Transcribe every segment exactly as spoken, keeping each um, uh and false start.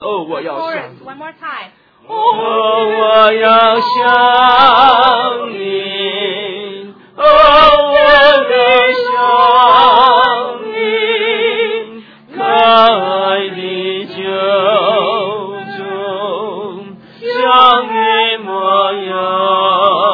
哦，我要想 Chorus, one more time. 哦，我要想你，哦，我得想你，可爱的救主，像你模样。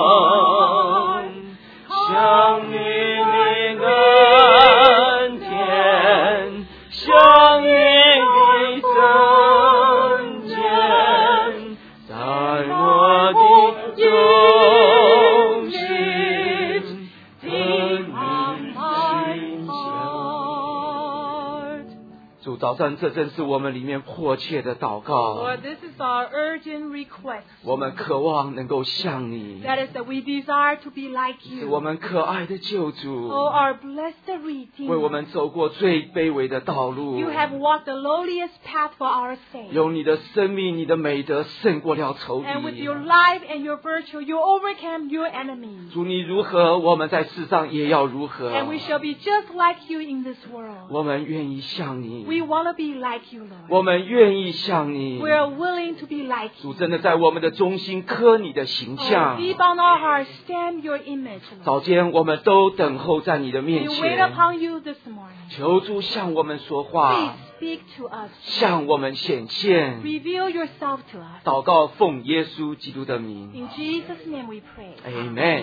早上，这正是我们里面迫切的祷告。 Lord, this is our urgent request. 我们渴望能够像你， That is that we desire to be like 是 you. 我们可爱的救主， Oh, our blessed 为我 Redeemer. 们走过最卑微的道路。 You have walked the lowliest path for our sake. 用你的生命、你的美德胜过了仇 And with 敌。 your life and your virtue, you overcame your enemies. 主你如何，我们在世上也要如何。 And we shall be just like you in this world. 我们愿意像你， We want to be like you, Lord. 我们愿意像你。 We are willing to be like 主 you. 真的在我们的中心刻你的形 Oh, 象。 deep on our hearts, stamp your image, Lord. 早间我们都等候在你的 We 面 wait 前， upon you this morning. 求主向我们说 Please 话， speak to us. 向我们显现。 Reveal yourself to us. 祷告奉耶稣基督的名 In Jesus' name we pray. ，Amen。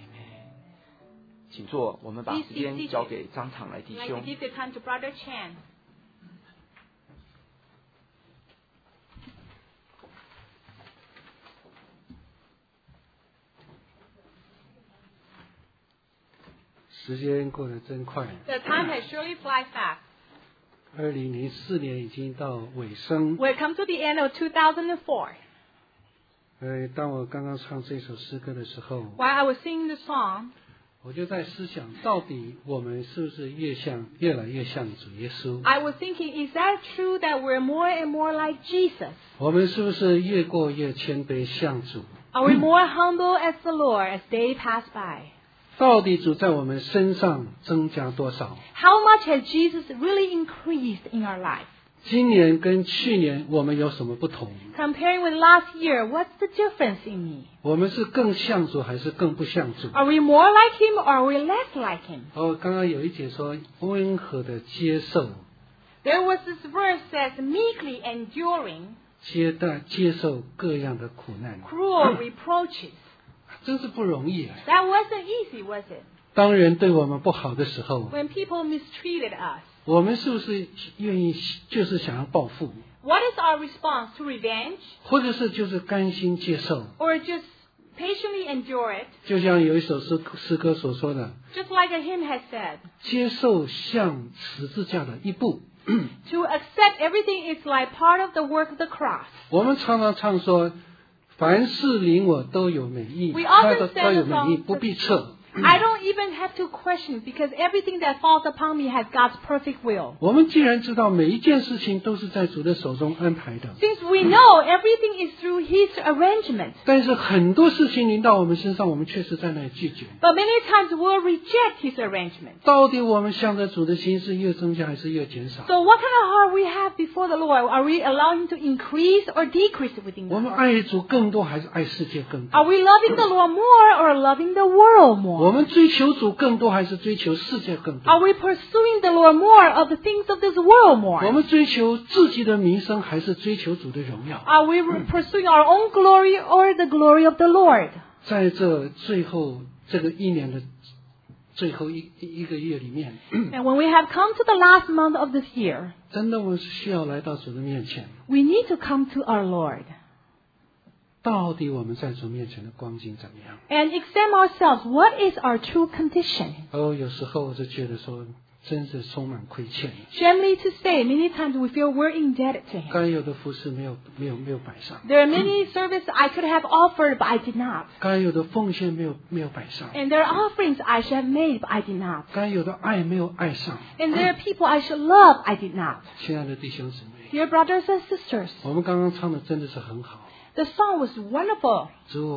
请坐，我们把 Please 时 be 间 seated. 交给张场来弟 I'd like 兄 to。give the time to Brother Chan. 时间过得真快， The time has surely fly fast. 二零零四年已经到尾声。 We've come to the end of two thousand four. 呃，当我刚刚唱这首诗歌的时候， While I was singing the song, 我就在思想，到底我们是不是越像越来越像主耶稣？ I was thinking, is that true that we're more and more like Jesus? 我们是不是越过越谦卑像主？ Are we more humble as the Lord as day pass by? 到底主在我们身上增加多少？ How much has Jesus really increased in our life? 今年跟去年我们有什么不同？ Comparing with last year, what's the difference in me? 我们是更像主还是更不像主？ Are we more like Him or are we less like Him? 哦，刚刚有一节说温和的接受， There was this verse says, meekly enduring 接待接受各样的苦难， cruel reproaches. 真是不容易啊！ That wasn't easy, was it? 当人对我们不好的时候， When people mistreated us, 我们是不是愿意就是想要报复， what is our response to revenge 或者是就是甘心接受？ or just patiently endure it? 就像有一首诗诗歌所说的， Just like a hymn has said, 接受像十字架的一步。 to accept everything is like part of the work of the cross. 我们常常唱说，凡事临我都有美意， We often 他的 sing 都有 the 美意， song, 不必测。 I don't even have to question because everything that falls upon me has God's perfect will. 我们既然知道每一件事情都是在主的手中安排的， Since we know everything is through His arrangement, 但是很多事情临到我们身上，我们却是在那里拒绝。 but many times we'll reject His arrangement. 到底我们向着主的心是越增加还是越减少？ So what kind of heart we have before the Lord? Are we allowing Him to increase or decrease within 我 the 们 heart? 爱主更多还是爱世界更多？ Are we loving the Lord more or loving the world 我 more? 们追求主更多还是追求世界更 Are 多？ we pursuing the Lord more of the things of this world more? 我们追求自己的名声还是追求主的荣耀？ Are we pursuing our own glory or the glory of the Lord? 在这最后这个一年的最后一一个月里面， And when we have come to the last month of this year, 真的我们是需要来到主的面前。 we need to come to our Lord 到底我们在主面前的光景怎么样？ and examine ourselves. What is our true condition? 哦，有时候我就觉得说，真是充满亏欠。 Shamefully to say, many times we feel we're indebted to Him. 该有的服饰没有没有没有摆上， There are many services I could have offered, but I did not. 该有的奉献没有没有摆上， And there are offerings I should have made, but I did not. 该有的爱没有爱上。 And there are people I should love, I did not. 亲爱的弟兄姊妹， Dear brothers and sisters, 我们刚刚唱的真的是很好。 the song was wonderful. 主我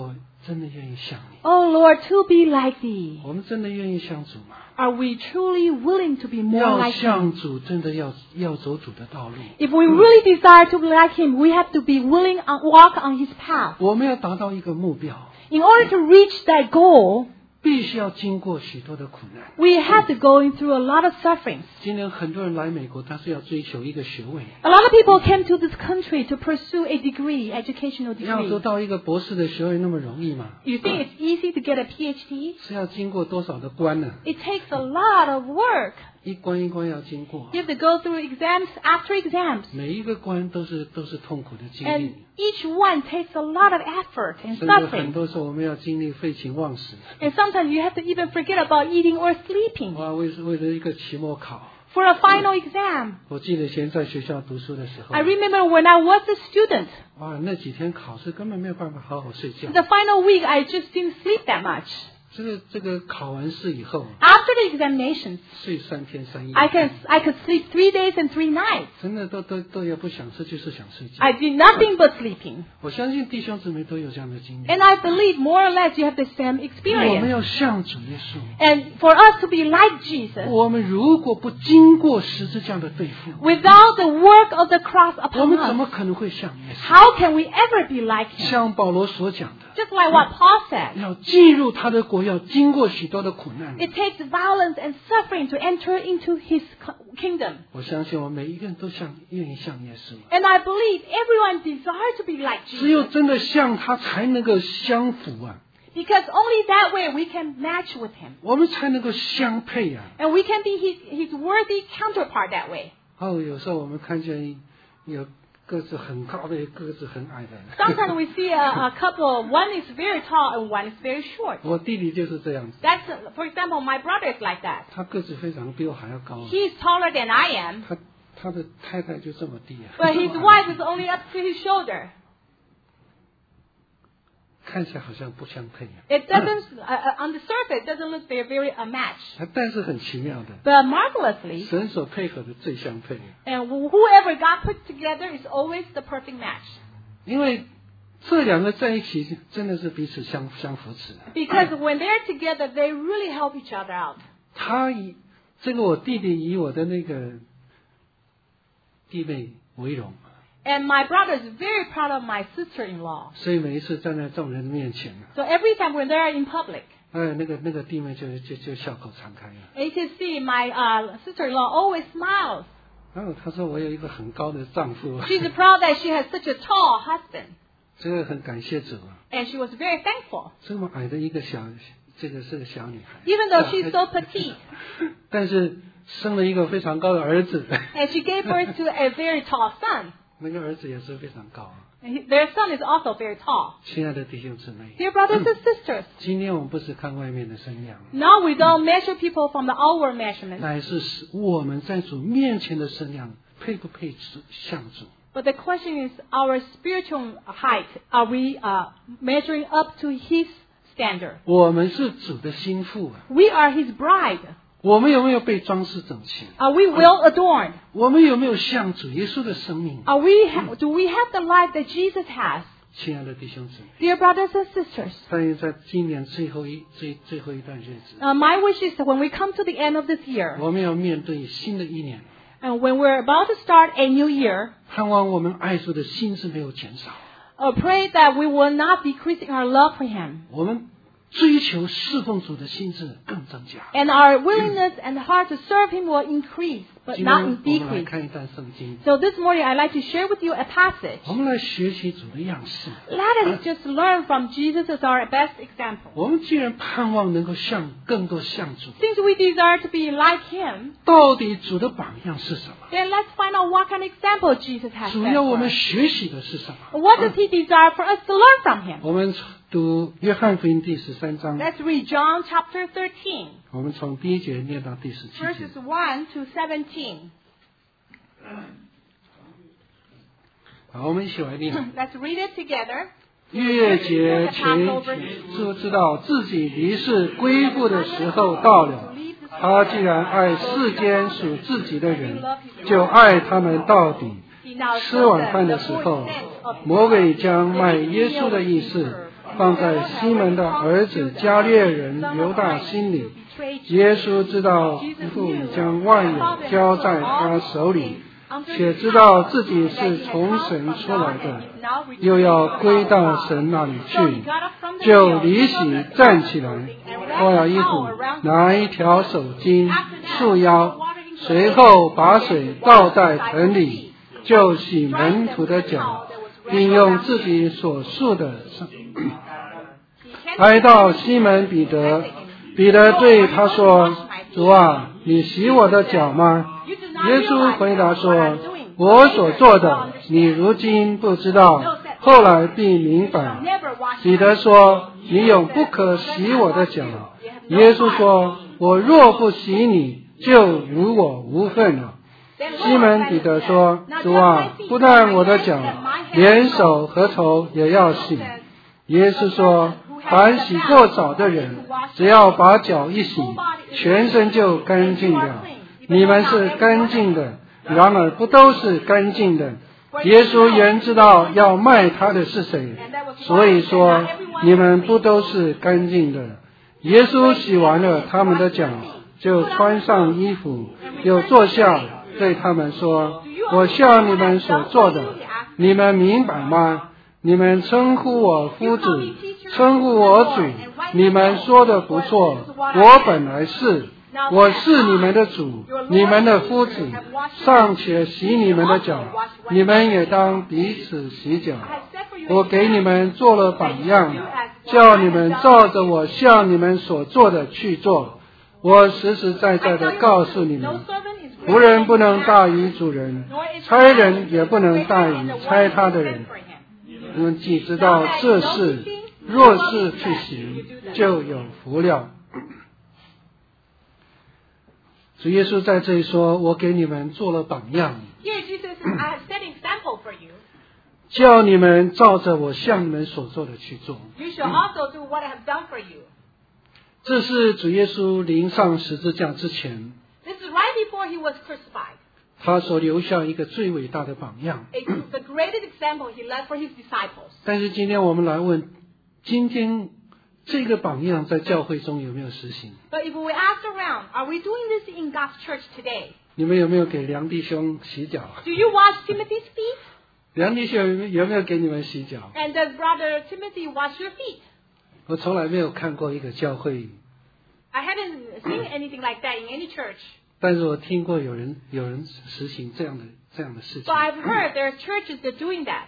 真的愿意像你？ Oh Lord, to be like thee. 我们真的愿意像主吗？ Are we truly willing to be more 要 like him? 像主，真的要要走主的道路。 If we really desire to be like him, we have to be willing to walk on his path. 我们要达到一个目标， In order to reach that goal, 必须要经过许多的苦难。 we have to go through a lot of sufferings. 今天很多人来美国，他是要追求一个学位， A lot of people came to this country to pursue a degree, educational 要得 degree. 到一个博士的学位那么容易吗？ You think it's easy to get a P H D? 是要经过多少的关呢？ It takes a lot of work. 一关一关要经过， You have to go through exams after exams. 每一个关都是都是痛苦的经 And 历， each one takes a lot of effort and 甚至很 suffering. 多时候我们要经历废寝忘食。 And sometimes you have to even forget about eating or sleeping 哇，为为了一个期末考， for a final exam. 我记得以前在学校读书的时候， I remember when I was a student, 哇，那几天考试根本没有办法好好睡觉。 the final week I just didn't sleep that much. 这个这个考完试以后， After the examinations, 睡三天三夜， I can I could sleep three days and three nights. 真的都都都也不想吃，就是想睡觉。 I did nothing but sleeping. 我相信弟兄姊妹都有这样的经历。 And I believe more or less you have the same 我们 experience. 要像主耶稣， And for us to be like Jesus, 我们如果不经过十字架的对付， without the work of the cross 我 upon 们怎 us, 么可能会像耶稣？ how can we ever be like him? 像保罗所讲的， Just like what Paul said, 要进入他的国，要经过许多的苦难。 it takes violence and suffering to enter into his co- kingdom. 我相信我们每一个人都像愿意像耶稣， And I believe everyone desires to be like 只有 Jesus. 真的像他，才能够相符啊， Because only that way we can match with him. 我们才能够相配啊。 And we can be his, his worthy counterpart that way. 哦，有时候我们看见有个子很高的，个子很矮的。 Sometimes we see a, a couple, one is very tall and one is very short. 我弟弟就是这样子， That's, for example, my brother is like that. 他个子非常比我还要高， He is taller than I am, 他他的太太就这么低啊， but his wife is only up to his shoulder. 看起来好像不相配啊。 It doesn't, uh, uh, on the surface, it doesn't look they're very a match. 但是很奇妙的， But marvelously, 神所配合的最相配， and whoever God puts together is always the perfect match. 因为这两个在一起真的是彼此相相扶持。 Because when they're together, they really help each other out. 他以这个我弟弟以我的那个弟妹为荣， And my brother is very proud of my sister-in-law. 所以每一次站在众人的面前， So every time when they're in public, 哎，那个那个弟妹就就就笑口常开了。 and you can see my uh, sister-in-law always smiles. 然后他说我有一个很高的丈夫， She's proud that she has such a tall husband. 这个很感谢主啊， And she was very thankful. 这么矮的一个小，这个是个小女孩， Even though she's so petite. 但是生了一个非常高的儿子， And she gave birth to a very tall son. 那个儿子也是非常高啊。 And he- their son is also very tall. 亲爱的弟兄姊妹， Dear brothers and sisters, 今天我们不是看外面的身量， now we don't measure people from the outward measurement, 乃是使我们在主面前的身量配不配像主。 but the question is our spiritual height. Are we uh, measuring up to his standard? 我们是主的心腹啊， We are his bride. 我们有没有被装饰整齐？ Are we well adorned? 我们有没有像主耶稣的生命？ Are we ha- do we have the life that Jesus has? 亲爱的弟兄姊妹， Dear brothers and sisters, 但愿在今年最后一最最后一段日子， uh, my wish is that when we come to the end of this year, 我们要面对新的一年， and when we're about to start a new year, 盼望我们爱主的心智没有减少， uh, pray that we will not decrease in our love for him, 我们追求侍奉主的心智更增加。 and our willingness and heart to serve him will increase, but 今 not 天 in 我们来 decrease. 看一段圣经， So this morning I'd like to share with you a passage. 我们来学习主的样式。 Let us just learn from Jesus as our best example. 我们既然盼望能够像更多像主， Since we desire to be like him, 到底主的榜样是什么？ then let's find out what kind of example Jesus has 主 set 要 for 我们 us. 学习的是什么？ What does he desire for us to learn from him? 我们读约翰福音第十三章， Let's read John chapter thirteen, 我们从第一节念到第十七节 verses。one to seventeen. 好，我们一起来念。 Let's read it together. 月节前就知道自己离世归父的时候到了。他既然爱世间属自己的人，就爱他们到底。 He now 吃 shows 晚 them 饭 the 的时 full 候 extent of 魔鬼将卖耶稣的意思放在西门的儿子加略人犹大心里。耶稣知道父已将万有交在他手里，且知道自己是从神出来的，又要归到神那里去，就离席站起来，脱了衣服，拿一条手巾束腰，随后把水倒在盆里，就洗门徒的脚，并用自己所束的来到西门彼得。彼得对他说：主啊，你洗我的脚吗？耶稣回答说：我所做的你如今不知道，后来必明白。彼得说：你永不可洗我的脚。耶稣说：我若不洗你，就与我无份了。西门彼得说：主啊，不但我的脚，连手和头也要洗。耶稣说：凡洗过澡的人，只要把脚一洗，全身就干净了。你们是干净的，然而不都是干净的。耶稣原知道要卖他的是谁，所以说你们不都是干净的。耶稣洗完了他们的脚，就穿上衣服，又坐下，对他们说：我向你们所做的，你们明白吗？你们称呼我夫子，称呼我主，你们说的不错，我本来是，我是你们的主，你们的夫子，尚且洗你们的脚，你们也当彼此洗脚。我给你们做了榜样，叫你们照着我向你们所做的去做。我实实在在的告诉你们，仆人不能大于主人，差人也不能大于差他的人。你们既知道这事，若是去行，就有福了。主耶稣在这里说：我给你们做了榜样，叫你们照着我向你们所做的去做。这是主耶稣临上十字架之前，他所留下一个最伟大的榜样。但是今天我们来问，今天这个榜样在教会中有没有实行？你们有没有给梁弟兄洗脚？梁弟兄有没有给你们洗脚？ And does Brother Timothy wash your feet? 我从来没有看过一个教会， I haven't seen anything like that in any church. 但是我听过有人有人实行这样的这样的事情。 So I've heard there are churches that are doing that.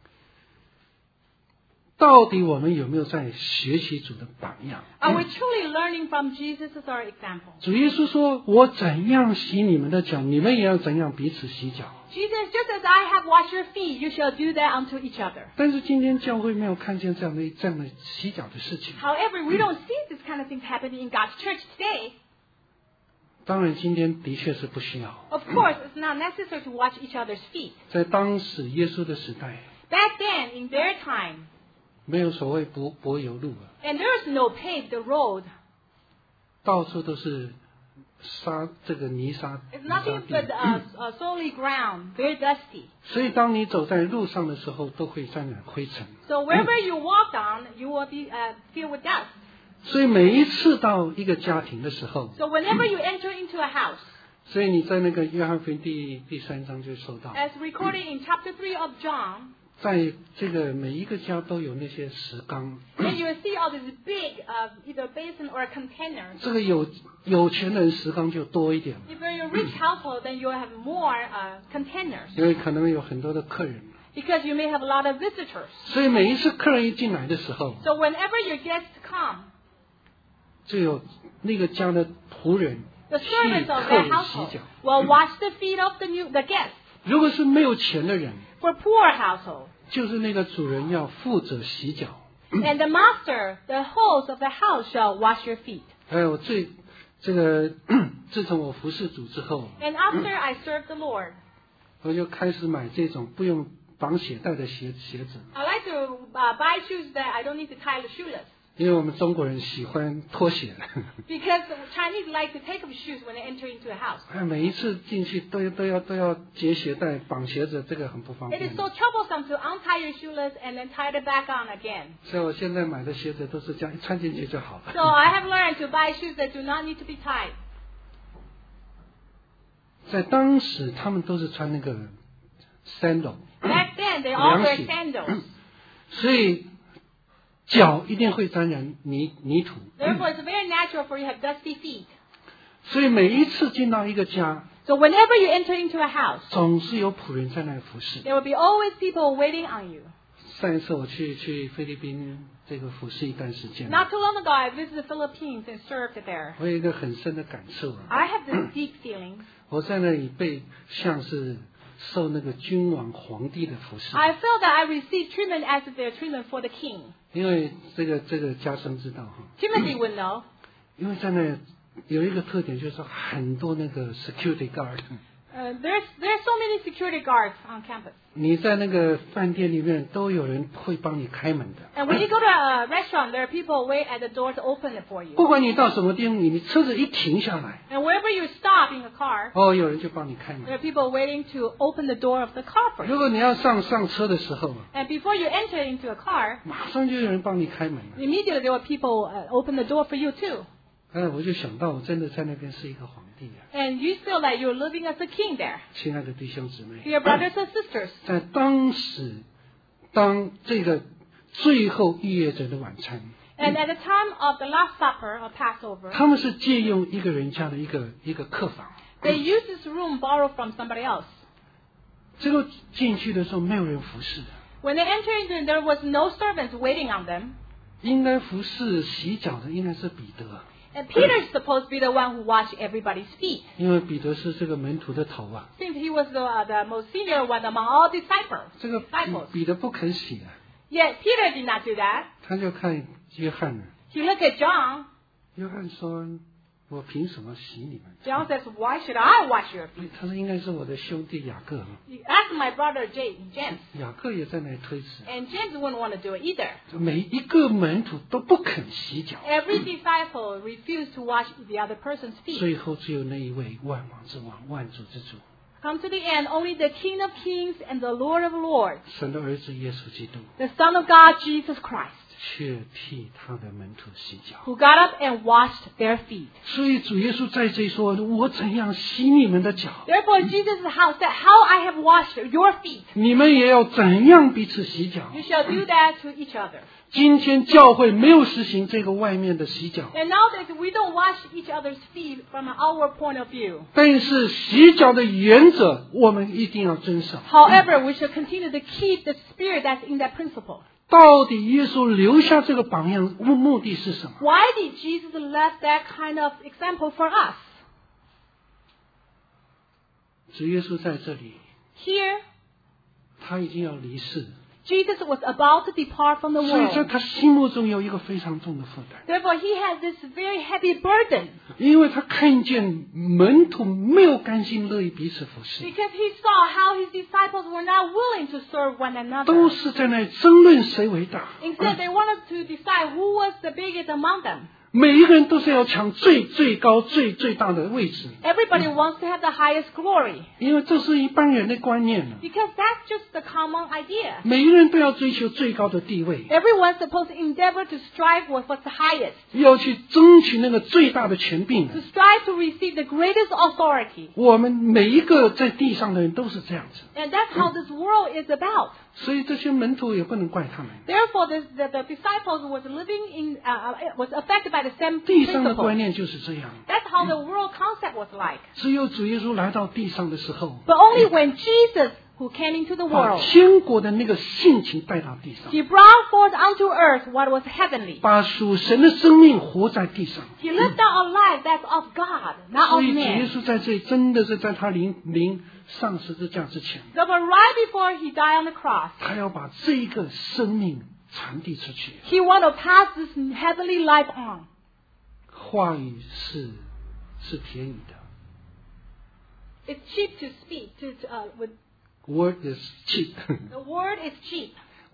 到底我们有没有在学习主的榜样？ Are we truly learning from Jesus as our example? 主耶稣说：我怎样洗你们的脚，你们也要怎样彼此洗脚。 Jesus, just as I have washed your feet, you shall do that unto each other. 但是今天教会没有看见这样的这样的洗脚的事情。 However, we don't see this kind of things happening in God's church today. 当然今天的确是不需要。 Of course, it's not necessary to wash each other's feet. 在当时耶稣的时代， Back then, in their time, 没有所谓柏柏油路啊， and there is no paved road. 到处都是沙，这个泥沙。 It's 泥沙 nothing 地 but uh, uh, solely ground, very dusty. 所以当你走在路上的时候，都会沾染灰尘。 So wherever you walk on, you will be uh, filled with dust. 所以每一次到一个家庭的时候， So whenever you enter into a house, 所以你在那个约翰福音第第三章就说到， as recorded in chapter three of John, 在这个每一个家都有那些石缸。 then you will see all these big, uh, either basin or containers. 这个有有钱人石缸就多一点， If you're a rich household, then you will have more uh, containers 因为可能有很多的客人。 because you may have a lot of visitors. 所以每一次客人一进来的时候， So whenever your guests come, 就有那个家的仆人 the 替 servants of 客 that 人洗 household 脚。 will wash the feet of the new the guests. 如果是没有钱的人， For poor household, 就是那个主人要负责洗脚。 and the master, the host of the house, shall wash your feet. 还有最这个，自从我服侍主之后， And after I served the Lord, 我就开始买这种不用绑鞋带的鞋鞋子。 I like to uh, buy shoes that I don't need to tie the shoelace. 因为我们中国人喜欢脱鞋。 Because the Chinese like to take off shoes when they enter into a house. 哎，每一次进去都要都要都要解鞋带、绑鞋子，这个很不方 It 便 is。so troublesome to untie your shoelace and then tie it back on again. 所以我现在买的鞋子都是这样，一穿进去就好了。 So I have learned to buy shoes that do not need to be tied. 在当时，他们都是穿那个 sandal， Back then, they all 凉 wear 鞋 sandals. 所以脚一定会沾染泥泥土。 Therefore, it's very natural for you to have dusty feet. 所以每一次进到一个家， So whenever you enter into a house, 总是有仆人在那里服侍。 there will be always people waiting on you. 上一次我去去菲律宾这个服侍一段时间， Not too long ago, I visited the Philippines and served there. 我有一个很深的感受啊， I have this deep feeling. 我在那里被像是受那个君王皇帝的服侍。 I feel that I received treatment as if they're treatment for the king. 因为这个这个家生知道哈， Timothy would know. 因为在那有一个特点，就是说很多那个 security guard。 Uh, there's there's so many security guards on campus. 你在那个饭店里面都有人会帮你开门的。 And when you go to a restaurant, there are people wait at the door to open it for you. 不管你到什么地方，你你车子一停下来， And wherever you stop in a car, 哦，有人就帮你开 there 门。 are people waiting to open the door of the car for 如 you. 果你要上上车的时候， And before you enter into a car, 马上就有人帮你开门了。 immediately there were people uh, open the door for you too. 哎，我就想到，我真的在那边是一个皇帝啊！ And you feel like you're living as a king there. 亲爱的弟兄姊妹， Dear brothers and sisters, 在当时，当这个最后逾越者的晚餐， and at the time of the Last Supper or Passover, 他们是借用一个人家的一个一个客房。 they used this room borrowed from somebody else. 这个进去的时候没有人服侍的， When they entered into, there was no servants waiting on them. 应该服侍洗脚的应该是彼得， And Peter is supposed to be the one who washed everybody's feet, 因为彼得是这个门徒的头啊。 since he was the, uh, the most senior one among all disciples. 这个彼 disciples. 彼得不肯洗啊， Yet Peter did not do that. 他就看约翰了。 He looked at John. 约翰说：“我凭什么洗你们？” John says, "Why should I wash your feet?" 他说：“应该是我的兄弟雅各。 Ask my brother James. James. ” 雅各也在那里推辞， And James wouldn't want to do it either. 每一个门徒都不肯洗脚， Every disciple refused to wash the other person's feet. 最后只有那一位万王之王、万主之主， Come to the end, only the King of Kings and the Lord of Lords, 神的儿子耶稣基督， the Son of God, Jesus Christ, 却替他的门徒洗脚。 who got up and washed their feet. 所以主耶稣在这里说：“我怎样洗你们的脚， Therefore, Jesus how said, "How I have washed your feet, 你们也要怎样彼此洗脚。 you shall do that to each other." ” 今天教会没有实行这个外面的洗脚， And nowadays, we don't wash each other's feet from an outward point of view. 但是洗脚的原则我们一定要遵守。 However, we should continue to keep the spirit that's in that principle. 到底耶稣留下这个榜样目目的是什么？ Why did Jesus left that kind of example for us? 主耶稣在这里， Here, 他已经要离世， Jesus was about to depart from the 所以在 world. 他心目中有一个非常重的负担， Therefore, he had this very heavy burden 因为他看见门徒没有甘心乐意彼此服侍， because he saw how his disciples were not willing to serve one 都 another. 是在那里争论谁为大， Instead, they wanted to decide who was the biggest among them. 每一个人都是要抢最最高最最大的位置， Everybody wants to have the highest glory 因为这是一般人的观念了。 because that's just the common idea. 每一个人都要追求最高的地位， Everyone's supposed to endeavor to strive with what's the highest, 要去争取那个最大的权柄 to。strive to receive the greatest authority. 我们每一个在地上的人都是这样子， And that's how this world is about. 所以这些门徒也不能怪他们。 Therefore, the, the, the disciples was living in, uh, uh, was affected by the same 地上的 principle. 观念就是这样， That's how the world concept was like. 只有主耶稣来到地上的时候， But only when Jesus, who came into the 把 world, 天国的那个性情带到地上， he brought forth unto earth what was heavenly. 把属神的生命活在地上。 He lived out a life that's of God, not 所 of 以主耶 man. 稣在这里真的是在他临临上十字架之前， Therefore, right before he died on the cross, 他要把这一个生命传递出去。 he wanted to pass this heavenly life on. 话语是是便宜的 It's cheap to speak. To, to, uh, with, ，word is cheap 。 the word is cheap.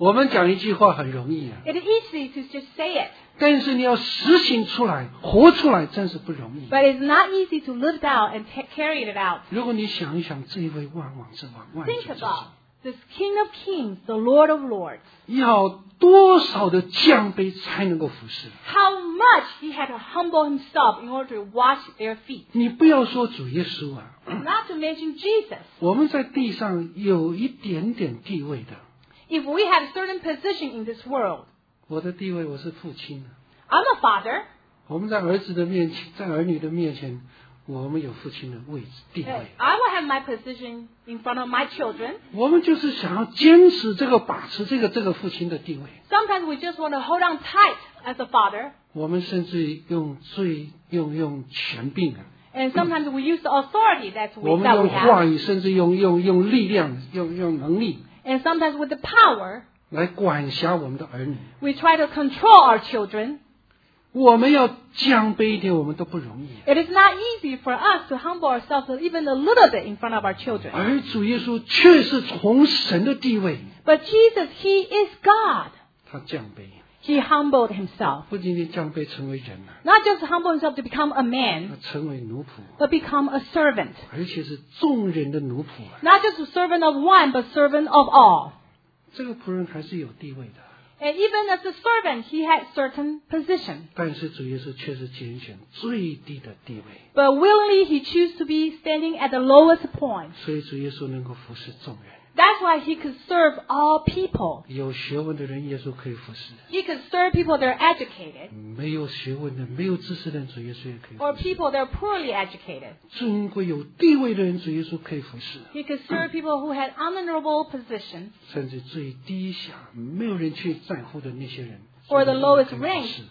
我们讲一句话很容易啊， It is easy to just say it, 但是你要实行出来、活出来，真是不容易。 but it's not easy to live it out and ta- carry it out. 如果你想一想，这一位万王之王、万主 Think 之神， about this King of Kings, the Lord of Lords. 要多少的降卑才能够服侍？ How much he had to humble himself in order to wash their feet. 你不要说主耶稣啊， Not to mention Jesus. 我们在地上有一点点地位的。 If we had a certain position in this world, 我的地位，我是父亲啊。 I'm a father. 我们在儿子的面前，在儿女的面前，我们有父亲的位置地 Uh, 位。 I will have my position in front of my children. 我们就是想要坚持这个、把持这个、这个父亲的地位。 Sometimes we just want to hold on tight as a father. 我们甚至用最用用权柄啊， And sometimes we use the authority that's 我 we, 们 that we 用话 have. 语，甚至用用用力量、用用能力 And sometimes with the power, 来管辖我们的儿女。 we try to control our children. 我们要降卑一点，我们都不容易。 It is not easy for us to humble ourselves even a little bit in front of our children. 而主耶稣却是从神的地位， But Jesus, He is God. 他降卑， He humbled Himself. 不仅仅降卑成为人啊， Not just humble Himself to become a 他 man, 成为奴仆， but become a servant. 而且是众人的奴仆啊。 Not just a servant of one, but servant of all. 这个仆人还是有地位的， And even as a servant, He had certain position. 但是主耶稣却是拣选最低的地位， But willingly, He chose to be standing at the lowest point. 所以主耶稣能够服侍众人。 That's why He could serve all people. 有学问的人，耶稣可以服侍； He could serve people that are educated, 没有学问的、没有知识的人，主耶稣也可以 or 服侍； people that are poorly educated. 尊贵有地位的人，主耶稣可以服侍； He could serve people who had honorable positions, 甚至最低下、没有人去在乎的那些人， or the 主耶稣 lowest 可以服 rank. 侍。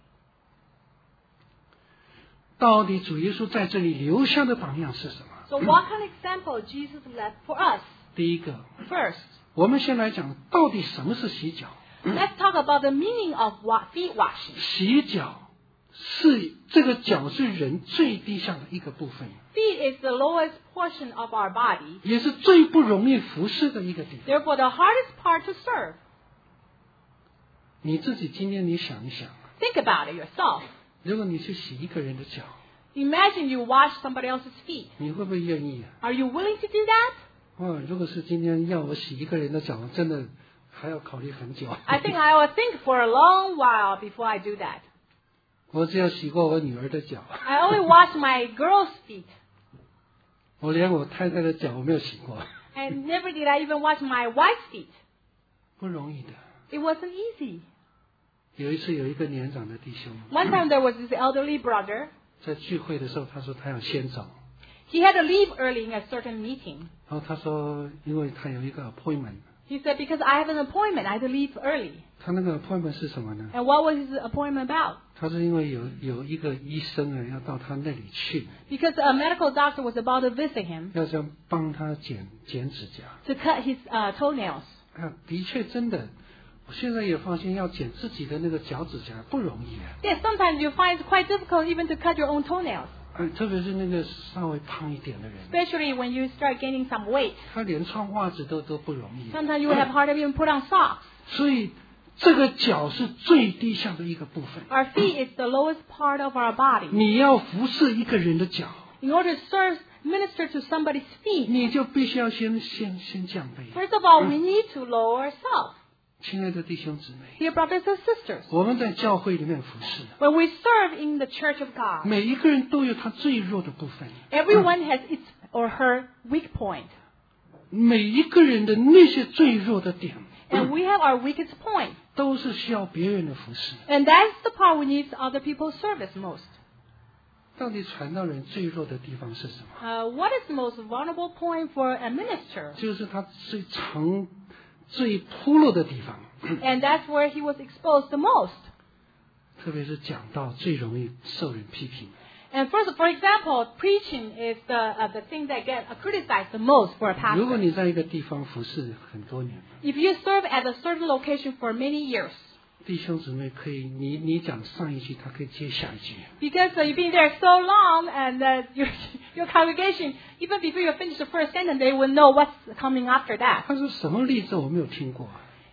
到底主耶稣在这里留下的榜样是什么？ So what kind of example Jesus left for us? 第一个， First, 我们先来讲到底什么是洗脚。 let's talk about the meaning of wa- feet washing. 洗脚是这个脚是人最低下的一个部分， Feet is the lowest portion of our body, 也是最不容易服侍的一个地方。 therefore the hardest part to serve. 你自己今天你想一想， Think about it yourself. 如果你去洗一个人的脚， Imagine you wash somebody else's feet. 你会不会愿意啊？ Are you willing to do that? 哇，如果是今天要我洗一个人的脚，真的还要考虑很久。 I think I will think for a long while before I do that. 我只有洗过我女儿的脚， I only wash my girl's feet. 我连我太太的脚我没有洗过， And never did I even wash my wife's feet. 不容易的。 It wasn't easy. 有一次有一个年长的弟兄， One time there was this elderly brother. 在聚会的时候，他说他要先走， He had to leave early in a certain meeting. 然后他说因为他有一个 appointment， He said, because I have an appointment, I had to leave early. 他那个 appointment 是什么呢？ And what was his appointment about? 他是因为有有一个医生啊要到他那里去， Because a medical doctor was about to visit him 要这样帮他剪剪指甲。 to cut his uh, toenails. 哎呀，的确真的，我现在也发现要剪自己的那个脚指甲不容易啊。 Yes, sometimes you find it quite difficult even to cut your own toenails, 哎，特别是那个稍微胖一点的人， especially when you start gaining some weight. 他连穿袜子都都不容易。 Sometimes you will have hard time even put on socks. 所以这个脚是最低下的一个部分。 Our feet is the lowest part of our body. 你要服侍一个人的脚， In order to serve, minister to somebody's feet, 你就必须要先先先降卑。 first of all, we need to lower ourselves. 亲爱的弟兄姊妹， Dear brothers and sisters, 我们在教会里面服侍， when we serve in the church of God, 每一个人都有他最弱的部分， everyone has its or her weak point. 每一个人的那些最弱的点， And we have our weakest point. 都是需要别人的服侍。 And that's the part we need other people's service most. 到底传道人最弱的地方是什么？ Uh, what is the most vulnerable point for a minister? 就是他最常、最铺路的地方， And that's where he was exposed the most. 特别是讲道最容易受人批评。 And first, for example, preaching is the uh, the thing that get uh, criticized the most for a 如果 pastor. 你在一个地方服侍很多年， If you serve at a certain location for many years, 弟兄姊妹可以，你你讲上一句，他可以接下一句。 because uh, you've been there so long, and uh, your your congregation, even before you finish the first sentence, they will know what's coming after that. 他说什么例子我没有听过，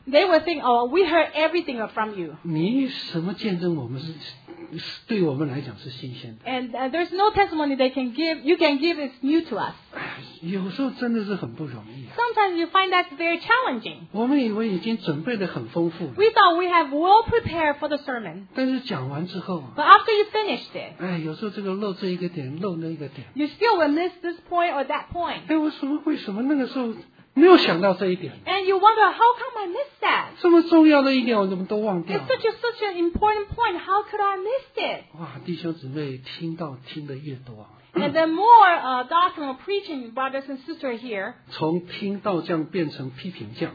They will think, oh, we heard everything from you. 你什么见证我们是对我们来讲是新鲜的。 And uh, there's no testimony they can give, you can give is new to us. 有时候真的是很不容易、啊。 Sometimes you find that very challenging. 我们以为已经准备得很丰富， We thought we have well prepared for the sermon. 但是讲完之后， But after you finished it, 哎，有时候这个漏这一个点，漏那一个点。 you still will miss this point or that point. 哎，我说为什么那个时候没有想到这一点？ And you wonder, how come I missed that? 这么重要的一点，我怎么都忘掉 It's such a, such an important point. How could I miss it? 哇，弟兄姊妹听到听得越多， And the more uh, doctrinal preaching, brothers and sisters here, 从听到这样变成批评匠。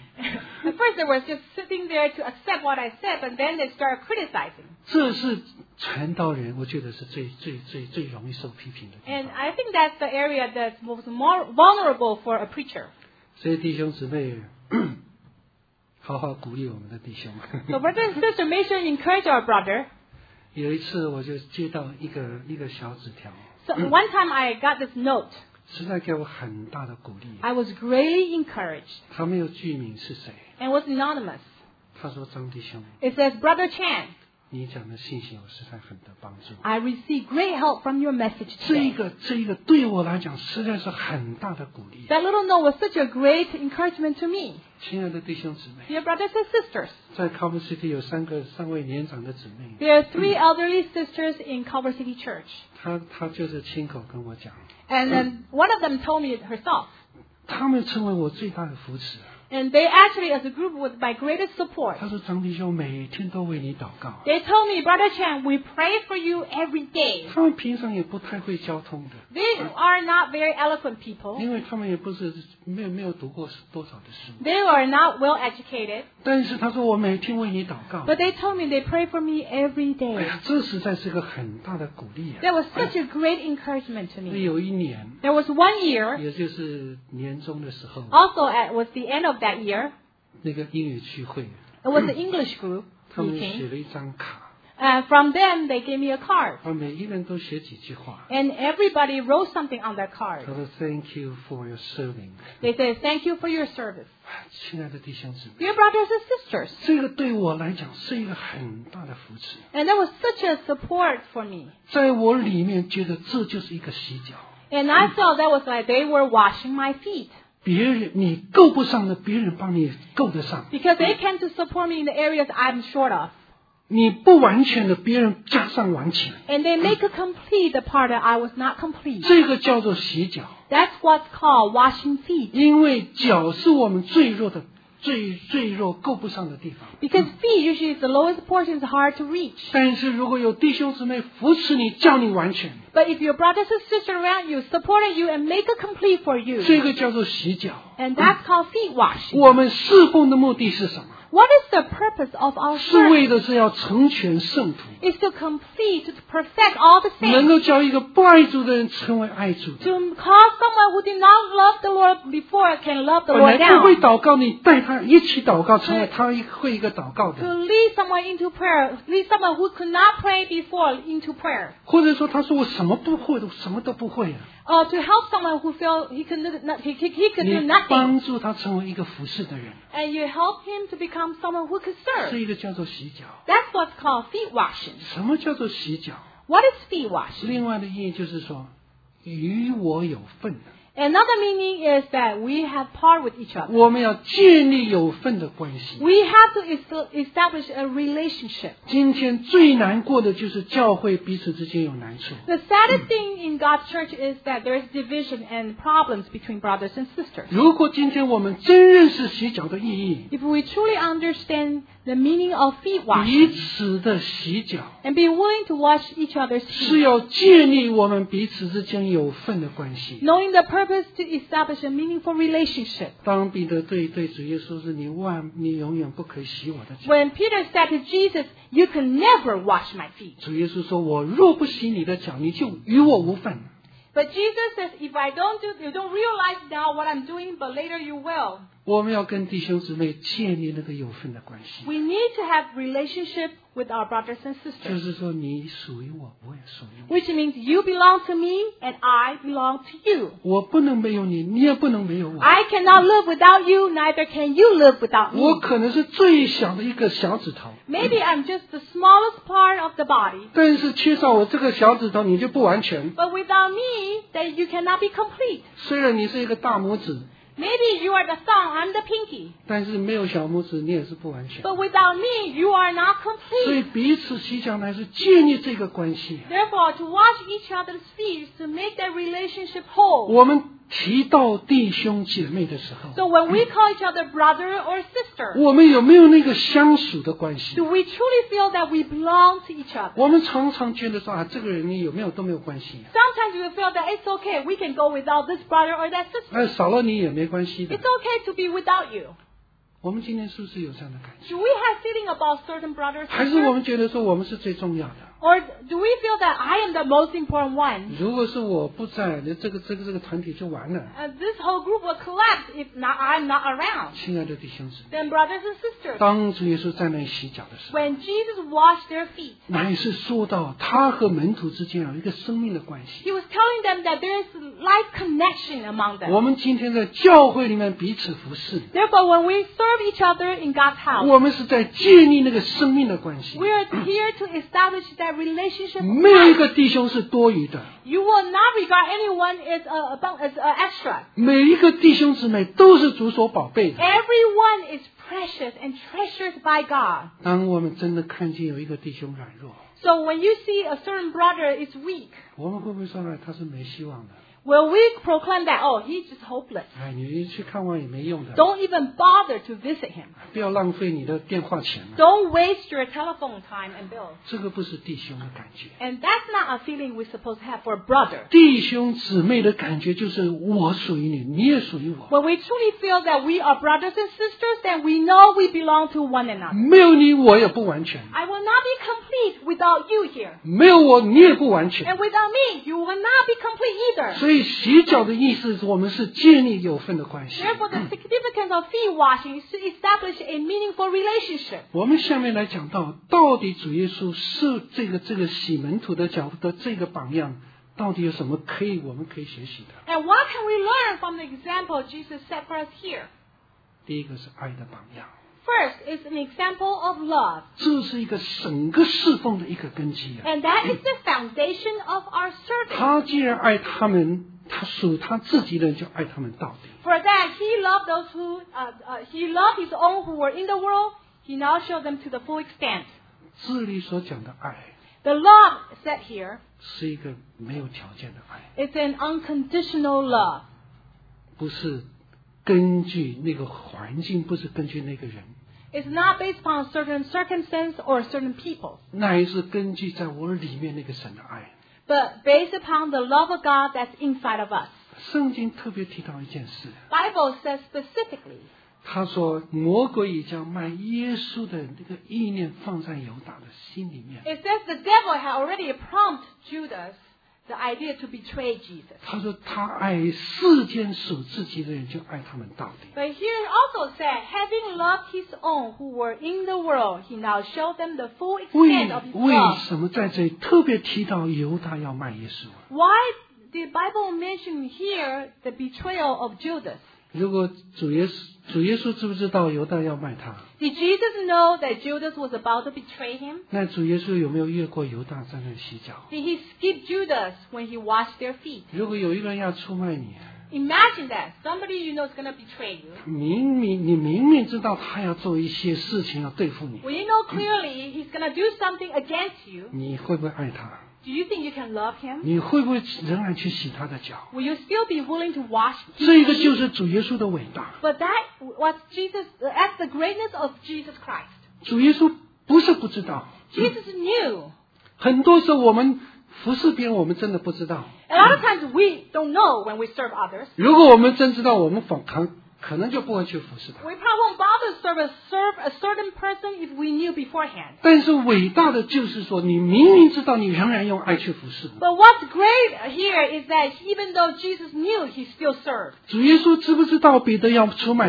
at first they were just sitting there to accept what I said, but then they started criticizing. 这是传道人，我觉得是最最最最容易受批评的地 And 方。 I think that's the area that's most more vulnerable for a preacher. 所以弟兄姊妹，好好鼓励我们的弟兄。 So brothers and sisters, make sure you encourage our brother. 有一次我就接到一个一个小纸条， So one time I got this note. 实在给我很大的鼓励。 I was greatly encouraged. 他没有具名是谁， And it was anonymous. 他说：“张弟兄， It says, Brother Chan, 你讲的信息我实在很得帮助。 I received great help from your message 这一 today. 个这一个对我来讲实在是很大的鼓励。 That little note was such a great encouragement to me. 亲爱的弟兄姊妹， Dear brothers and sisters, 在 Culver City 有三个三位年长的姊妹， there are three elderly sisters in Culver City Church. 她她就是亲口跟我讲， And then one of them told me herself. 他们成为我最大的扶持。 And they actually, as a group, was my greatest support. 他说：“张弟兄每天都为你祷告。 They told me, Brother Chan, we pray for you every day. 他们平常也不太会交通的， They are not very eloquent people. 因为他们也不是没有没有读过多少的书。 They are not well educated. 但是他说我每天为你祷告。 But they told me they pray for me every 哎 day. 呀，这实在是个很大的鼓励啊！ That was such a great encouragement to 那 me. 有一年， There was one year, 也就是年终的时候， also at was the end of that year, 那个英语聚会， it was the English group 他们写 meeting. 了一张卡， And from them, they gave me a card. 他每一个人都写几句话。 And everybody wrote something on that 他 card. 说 ：“Thank you for your serving。 They said, thank you for your service. ” 亲爱的弟兄姊妹， Dear brothers and sisters. 这个对我来讲是一个很大的扶持， And that was such a support for me. 在我里面觉得这就是一个洗脚。 And I felt that was like they were washing my feet. 别人你够不上的，别人帮你够得上； Because they came to support me in the areas I'm short of. 你不完全的，别人加上完全。 And they make a complete the part that I was not complete. 这个叫做洗脚， That's what's called washing feet. 因为脚是我们最弱的、最最弱够不上的地方。 Because feet usually is the lowest portion, is hard to reach. 但是如果有弟兄姊妹扶持你，叫你完全， But if your brothers and sisters around you supporting you and make it complete for you, 这个叫做洗脚。 and that's called feet washing. 我们侍奉的目的是什么？ What is the purpose of our 是为 service? 的是要成全圣徒， It's to complete, to perfect all the 能 things. 够叫一个不爱主的人成为爱主的。 To cause someone who did not love the Lord before can love the 本 Lord 来不会 now. 祷告，你带他一起祷告，成为他一会一个祷告 To 的。 lead someone into prayer, lead someone who could not pray before into prayer. 或者说，他说我什么不会，什么都不会啊。 Uh, to help someone who felt he could not, he, he, he could 你 do nothing. 帮助他成为一个服侍的人， And you help him to become someone who could 这 serve. 一个叫做洗脚。 That's what's called feet washing. 什么叫做洗脚？ What is feet washing? 另外的意义就是说，与我有份。 Another meaning is that we have part with each other. 我们要建立有份的关系。 We have to est- establish a relationship. 今天最难过的就是教会彼此之间有难处。 The saddest thing in God's church is that there is division and problems between brothers and sisters. 如果今天我们真认识洗脚的意义， If we truly understand the meaning of feet 彼 washing 此的洗脚 and be willing to wash each other's 是 feet, 要建立我们彼此之间有份的关系。 knowing the purpose to establish a meaningful relationship. 当彼得对对主耶稣说：“你万你永远不可以洗我的脚。” When Peter said to Jesus, "You can never wash my feet." 主耶稣说：“我若不洗你的脚，你就与我无份。” But Jesus says, "If I don't do, you don't realize now what I'm doing, but later you will." 我们要跟弟兄姊妹建立那个有份的关系。 We need to have relationship with our brothers and 就 sisters, 是说，你属于我，我也属于你。 which means you belong to me and I belong to you. 我不能没有你，你也不能没有我。 I cannot live without you, neither can you live without 我 me. 可能是最小的一个小指头， Maybe I'm just the smallest part of the body, 但是缺少我这个小指头，你就不完全。 but without me, then you cannot be complete. 虽然你是一个大拇指， Maybe you are the thumb, I'm the pinky, 但是没有小拇指，你也是不完全。 but without me, you are not 所以 complete. 彼此洗脚乃是建立这个关系。 Therefore, to wash each other's feet is to make that relationship whole. 我们提到弟兄姐妹的时候， So when we call each other brother or sister, 我们有没有那个相属的关系 do？we truly feel that we belong to each other? 我们常常觉得说啊，这个人你有没有都没有关系， Sometimes we feel that it's okay, we can go without this brother or that sister. 哎，少了你也没关系的 It's。okay to be without you. 我们今天是不是有这样的感觉？ Do we have feeling about certain brothers 还 and 是我 sisters? 们觉得说我们是最重要的？ Or do we feel that I am the most important one? 如果是我不在，那这个这个这个团体就完了。 Uh, this whole group will collapse if not, I'm not around. 亲爱的弟兄姊妹， Then brothers and sisters, 当主耶稣在那里洗脚的时候， when Jesus washed their feet, 乃是说到他和门徒之间有一个生命的关系。 he was telling them that there is life connection among them. 我们今天在教会里面彼此服侍， Therefore, when we serve each other in God's house, 我们是在建立那个生命的关系。 we are here to establish that relationship. 没有一个弟兄是多余的， You will not regard anyone as a, about- as a extra. 每一个弟兄姊妹都是主所宝贝的。 Everyone is precious and treasured by God. 当我们真的看见有一个弟兄软弱， So when you see a certain brother is weak, 我们会不会说呢？他是没希望的？ will we proclaim that, oh, he's just hopeless? 哎，你去看望也没用的， Don't even bother to visit him. 不要浪费你的电话钱了。 Don't waste your telephone time and bills. 这个不是弟兄的感觉， And that's not a feeling we're supposed to have for a brother. 弟兄姊妹的感觉就是我属于你，你也属于我。 When we truly feel that we are brothers and sisters, then we know we belong to one another. 没有你，我也不完全； I will not be complete without you here. 没有我，你也不完全。 And without me, you will not be complete either. 所以洗脚的意思是我们是建立有份的关系。 Therefore, the significance of feet washing is to establish a meaningful relationship. 我们下面来讲到，到底主耶稣是这个这个洗门徒的角的这个榜样，到底有什么可以我们可以学习的？ And what can we learn from the example Jesus set for us here? 第一个是爱的榜样， First is an example of love. 这是一个整个侍奉的一个根基啊。 And that is the foundation of our service. 他既然爱他们，他属他自己的人就爱他们到底。 For that, he loved those who, uh, uh, he loved his own who were in the world. He now showed them to the full extent. 这里所讲的爱， The love set here 是一个没有条件的爱， is an unconditional love. 不是根据那个环境，不是根据那个人， It's not based upon certain circumstance or certain people, 那也是根据在我里面那个神的爱。 but based upon the love of God that's inside of us. 圣经特别提到一件事， Bible says specifically, 他说魔鬼已将卖耶稣的那个意念放在犹大的心里面。 it says the devil had already prompted Judas the idea to betray Jesus. 他说他爱世间属自己的人，就爱他们到底。 But here also said, having loved his own who were in the world, he now showed them the full 为 extent of his 为 love. 什么在这里特别提到犹大要卖耶稣？ Why did Bible mention here the betrayal of Judas? 如果主耶稣主耶稣知不知道犹大要卖他？ Did Jesus know that Judas was about to betray him? 那主耶稣有没有越过犹大在那洗脚？ Did he skip Judas when he washed their feet? 如果有一个人要出卖你， Imagine that. Somebody you know is going to betray you. 明明你明明知道他要做一些事情要对付你， When you know clearly he's going to do something against you, 你会不会爱他？ do you think you can love him? 你会不会仍然去洗他的脚？ Will you still be willing to wash his 这个 feet? 就是主耶稣的伟大。 But that was Jesus, that's the greatness of Jesus Christ. 主耶稣不是不知道， Jesus knew. 很多时候我们服侍别人，我们真的不知道。 A lot of times we don't know when we serve others. 如果我们真知道，我们反可可能就不会去服侍他。 We probably won't bother to serve a, serve a certain person if we knew beforehand. 但是伟大的就是说，你明明知道，你仍然用爱去服侍。 But what's great here is that even though Jesus knew, he still served. 主耶稣知不知道彼得要出卖他？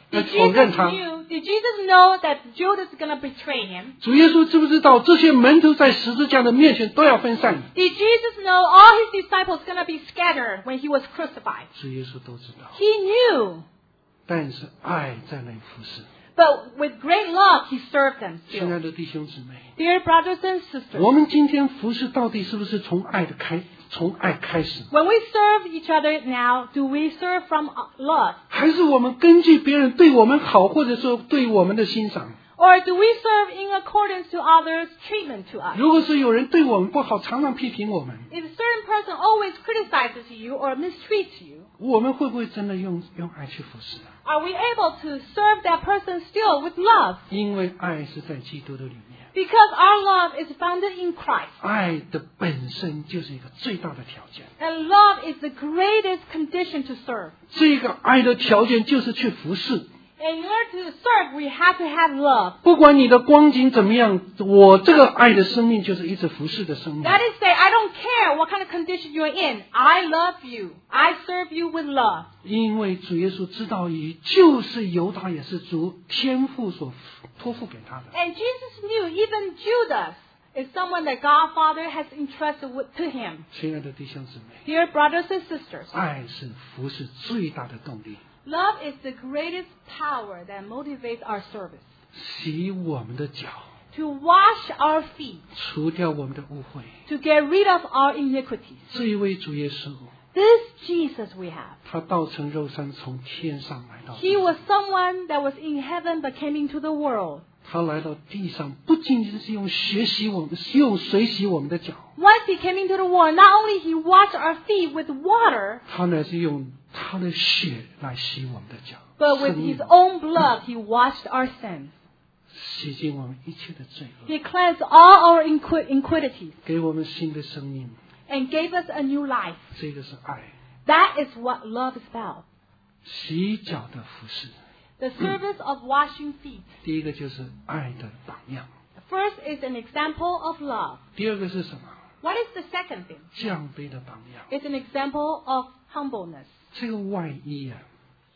来 Did 否认 Jesus 他。 knew? Did Jesus know that Judas is going to betray him? 主耶稣知不知道这些门徒在十字架的面前都要分散？ Did Jesus know all his disciples going to be scattered when he was crucified? 主耶稣都知道， He knew. 但是爱在那里服侍。 But with great love, he served them 亲爱 still. 的弟兄姊妹， Dear brothers and sisters, 我们今天服侍到底是不是从爱的开，从爱开始， when we serve each other now, do we serve from love? 还是我们根据别人对我们好，或者说对我们的欣赏？ Or do we serve in accordance to others' treatment to us? 如果是有人对我们不好，常常批评我们， If a certain person always criticizes you or mistreats you, 我们会不会真的用用爱去服侍？ are we able to serve that person still with love? 因为爱是在基督的里面， Because our love is founded in Christ. 爱的本身就是一个最大的条件。 And love is the greatest condition to serve. 这个爱的条件就是去服侍。 In order to serve, we have to have love. 不管你的光景怎么样，我这个爱的生命就是一直服侍的生命。 That is say, I don't care what kind of condition you're in. I love you. I serve you with love. 因为主耶稣知道以就是犹大也是主天父所托付给他的。 And Jesus knew even Judas is someone that God Father has entrusted with, to him. 亲爱的弟兄姊妹， Dear brothers and sisters, 爱是服侍最大的动力， love is the greatest power that motivates our service. 洗我们的脚， To wash our feet, 除掉我们的污秽。 to get rid of our iniquities. 这一位主耶稣， This Jesus we have. 他道成肉身，从天上来到地 He 上。 was someone that was in heaven but came into the world. 他来到地上，不仅仅是用学习我们，用水洗我们的脚， Once he came into the world, not only he washed our feet with water, 他乃是用他的血来洗我们的脚， but with 生命 his own blood he washed our sins. 洗净我们一切的罪恶， He cleansed all our inqui- iniquities 给我们新的生命。 and gave us a new life. 这个是爱， That is what love is about. 洗脚的服饰。 The service of washing feet. 第一个就是爱的榜样， First is an example of love. 第二个是什么？ What is the second thing? 降卑的榜样。 It's an example of humbleness. 这个外衣啊，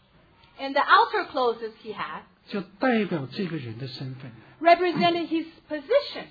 And the outer clothes he had 就代表这个人的身份。 represented his position.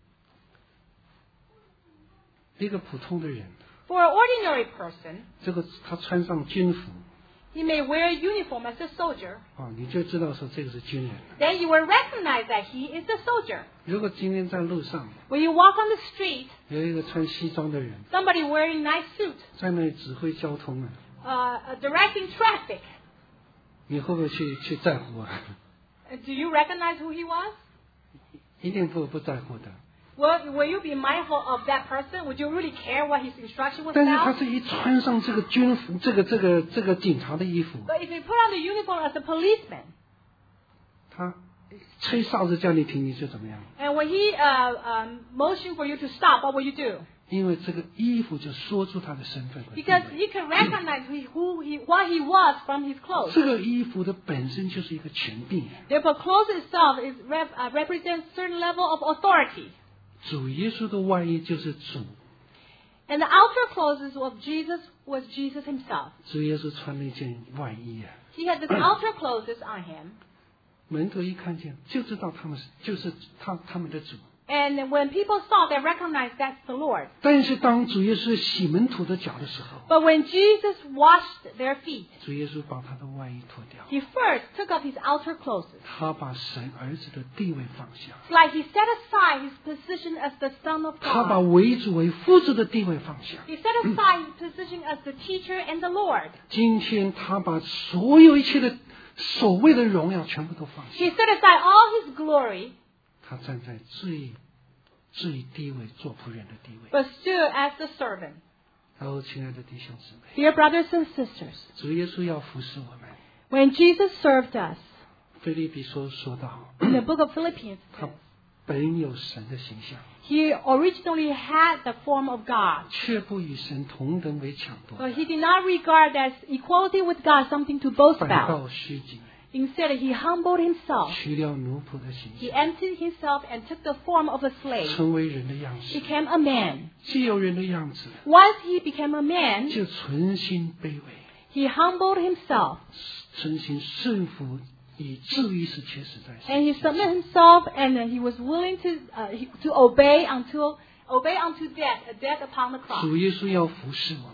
一个普通的人， For an ordinary person, 这个他穿上军服 he may wear a uniform as a soldier. 啊，你就知道说这个是军人。 Then you will recognize that he is a soldier. 如果今天在路上 When you walk on the street, 有一个穿西装的人 somebody wearing nice suit, 在那里指挥交通啊， uh, uh, directing traffic, 你会不会去去在乎啊？ uh, do you recognize who he was? 一定不不在乎的。 Will, will you be mindful of that person? Would you really care what his instruction was 但是他 about? 是一穿上这个军服，这个这个这个警察的衣服， But if you put on the uniform as a policeman, 他吹哨子叫你停，你就怎么样？ and when he uh, um, motioned for you to stop, what will you do? 因为这个衣服就说出他的身份和地 Because 位。 you can recognize who, who he, what he was from his clothes. 这个衣服的本身就是一个权柄。 Therefore, clothes itself is rep, uh, represents certain level of authority. 主耶稣的外衣就是主， And the outer clothes of Jesus was Jesus himself. 主耶稣穿了一件外衣啊。 He had this outer clothes on him. 门徒一看见就知道他们是就是他他们的主。 And when people saw, they recognized that's the Lord. 但是当主耶稣洗门徒的脚的时候， But when Jesus washed their feet, 主耶稣把他的外衣脱掉， he first took off his outer clothes. 他把神儿子的地位放下， It's like he set aside his position as the Son of 他把 God. 为主为父子的地位放下。 He set aside his position as the teacher and the Lord. 今天他把所有一切的所谓的荣耀全部都放下， He set aside all his glory, 他站在最最低位做仆人的地位。 but stood as the servant. 然后，亲爱的弟兄姊妹， Dear brothers and sisters, 主耶稣要服侍我们。 when Jesus served us, 腓立比说说到， in the book of Philippians, 他本有神的形象， he originally had the form of God. 却不与神同等为抢夺， But he did not regard as equality with God something to boast 反 about. 倒虚己， Instead, he humbled himself. 取了奴仆的形 He 象， emptied himself and took the form of a slave. 成为人的样式。 Became a man. 既有人的样子， Once he became a man, 就存心卑微， he humbled himself 存心顺服以至于是切实在 And he 神面 submitted 前 himself, and uh, he was willing to uh, he, to obey until obey unto death, a death upon the cross. 主耶稣要服侍我们，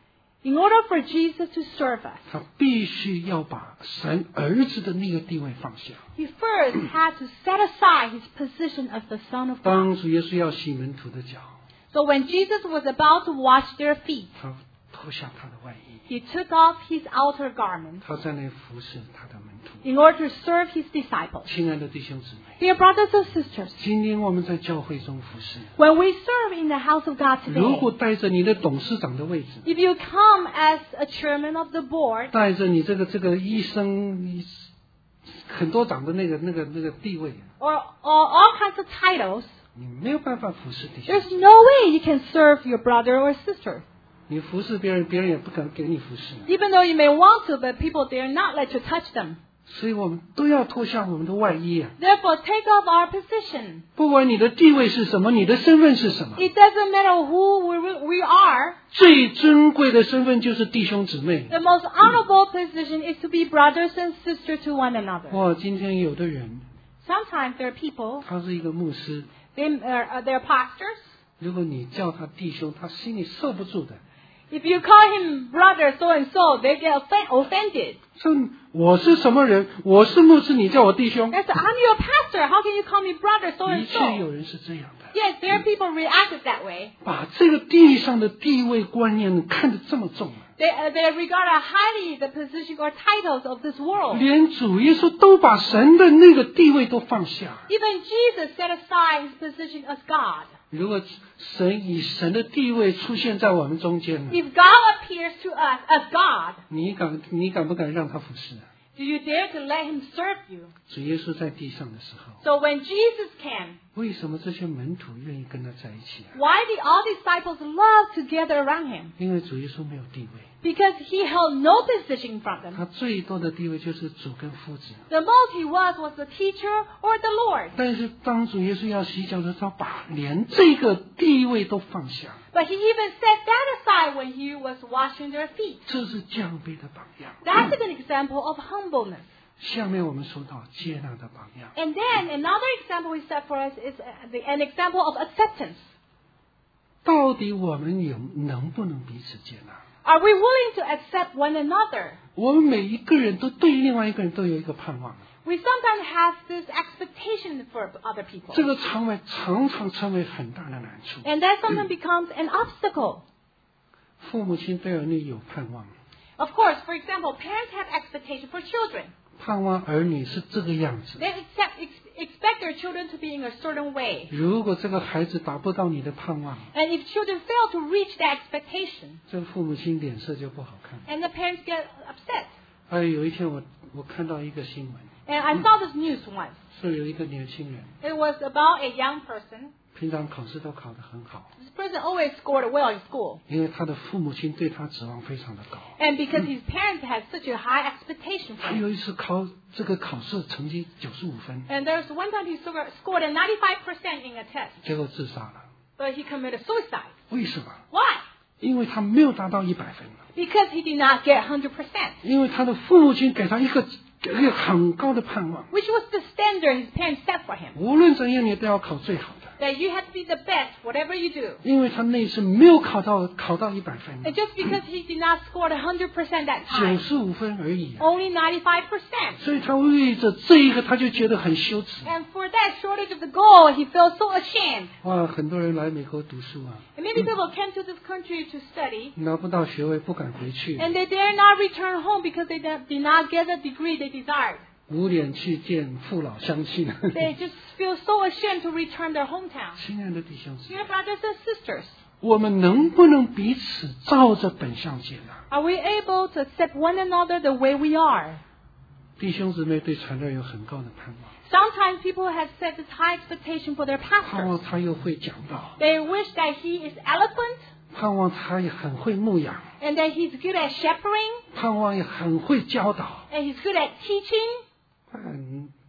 In order for Jesus to serve us, 他必须要把神儿子的那个地位放下。 he first had to set aside his position as the Son of God. 当主耶稣要洗门徒的脚， So when Jesus was about to wash their feet, 他脱下他的外衣， he took off his outer garment 他在那服侍他的门徒。 in order to serve his disciples. 亲爱的弟兄姊妹， Dear brothers and sisters, 今天我们在教会中服侍， when we serve in the house of God 如果 today, 带着你的董事长的位置， if you come as a chairman of the board, 带着你这个这个医生医很多长的那个那个那个地位， or, or all kinds of titles, 你没有办法服侍弟兄。 there's no way you can serve your brother or sister. 你服侍别人，别人也不敢给你服侍。 Even though you may want to, but people dare not let you touch them. 所以我们都要脱下我们的外衣啊！ Therefore, take off our position. 不管你的地位是什么，你的身份是什么， It doesn't matter who we, we are. 最尊贵的身份就是弟兄姊妹。 The most honorable position is to be brothers and sisters to one another. 哇，今天有的人 Sometimes there are people, 他是一个牧师， they are, they're pastors. 如果你叫他弟兄，他心里受不住的。 If you call him brother so and so, they get offend, offended. 说我是什么人？我是牧师，你叫我弟兄？ They say, I'm your pastor. How can you call me brother so 的 and 确有 so? 人是这样的， Yes, there are people reacted that way. 把这个地上的地位观念看得这么重啊， They, uh, they regard highly the position or titles of this world. 连主耶稣都把神的那个地位都放下。 Even Jesus set aside his position as God. 如果神以神的地位出现在我们中间呢， If God appears to us as God, 你敢你敢不敢让他服侍啊？ do you dare to let him serve you? 主耶稣在地上的时候， So when Jesus came, 为什么这些门徒愿意跟他在一起啊？ why did all disciples love to gather around him? 因为主耶稣没有地位， Because he held no position from them. 他最多的地位就是主跟父子。 The most he was was the teacher or the Lord. 但是当主耶稣要洗脚的时候，把连这个地位都放下， But he even set that aside when he was washing their feet. 这是降卑的榜样。 That's an example of humbleness. 下面我们说到接纳的榜样。 And then another example we set for us is uh, the, an example of acceptance. 到底我们有能不能彼此接纳？ Are we willing to accept one another? 我们每一个人都对另外一个人都有一个盼望， We sometimes have this expectation for other people. 这个常为常常成为很大的难处。 And that sometimes becomes an obstacle. 父母亲对儿女有盼望， Of course, for example, parents have expectation for children. 盼望儿女是这个样子。 They accept, ex, expect their children to be in a certain way. 如果这个孩子达不到你的盼望， And if children fail to reach that expectation, 这个父母亲脸色就不好看。 and the parents get upset. 还有有一天我我看到一个新闻， And I saw this news once. 说有一个年轻人， It was about a young person. 平常考试都考得很好， This person always scored well in school. 因为他的父母亲对他指望非常的高。 And because his parents had such a high expectation for 他 him. 有一次考这个考试成绩九十五分， And there's one time he scored scored a ninety-five percent in a test. 结果自杀了。 But he committed suicide. 为什么？ Why? 因为他没有达到一百分， Because he did not get one hundred percent. 因为他的父母亲给他一个给一个很高的盼望， Which was the standard his parents set for him. 无论怎样你都要考最好的。 That you have to be the best, whatever you do. 因为他那次没有考到考到一百分， And just because he did not score one hundred percent that 九 time, 十五分而已、啊， only ninety-five percent. 所以他为着这一个他就觉得很羞耻。 And for that shortage of the goal, he felt so ashamed. 哇，很多人来美国读书啊， And maybe people came to this country to study, 拿不到学位不敢回去， and they dare not return home because they did not get the degree they desired. 无脸去见父老乡亲。 They just feel so ashamed to return their hometown. 亲爱的弟兄姊妹， Dear brothers and sisters, 我们能不能彼此照着本相接纳？ are we able to accept one another the way we are? 弟兄姊妹对传道有很高的盼望， Sometimes people have set this high expectation for their 盼 pastor. 望他又会讲道， They wish that he is eloquent 盼望他也很会牧养， and that he's good at shepherding 盼望也很会教导。 and he's good at teaching. 嗯，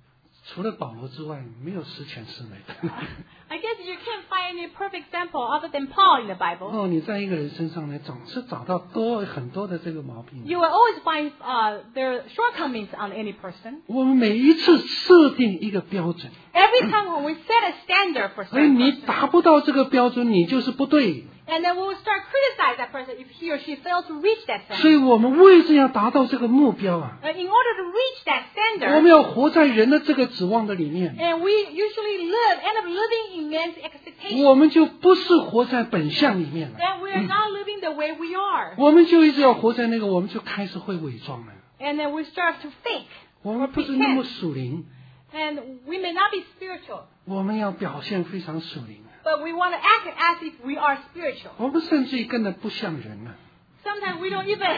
除了保罗之外，没有十全十美的。 I guess you can't find any perfect example other than Paul in the Bible. 哦，你在一个人身上呢，总是找到多很多的这个毛病。 You will always find uh, their shortcomings on any person. 我们每一次设定一个标准， Every time when we set a standard for 而 certain 你 person, 达不到这个标准，你就是不对。 and then we will start criticize that person if he or she fails to reach that 所 standard. 以我们为了要达到这个目标啊， Uh, in order to reach that 我们 standard, 要活在人的这个指望的里面， and we usually live, end up living in man's expectations, 我们就不是活在本相里面了。 then we are not living the way we are. 我们就一直要活在那个，我们就开始会伪装了。 And then we start to fake, 我们不是那么属灵， and we may not be spiritual, 我们要表现非常属灵。 but we want to act as if we are spiritual. 我们甚至于根本不像人了。 Sometimes we don't even,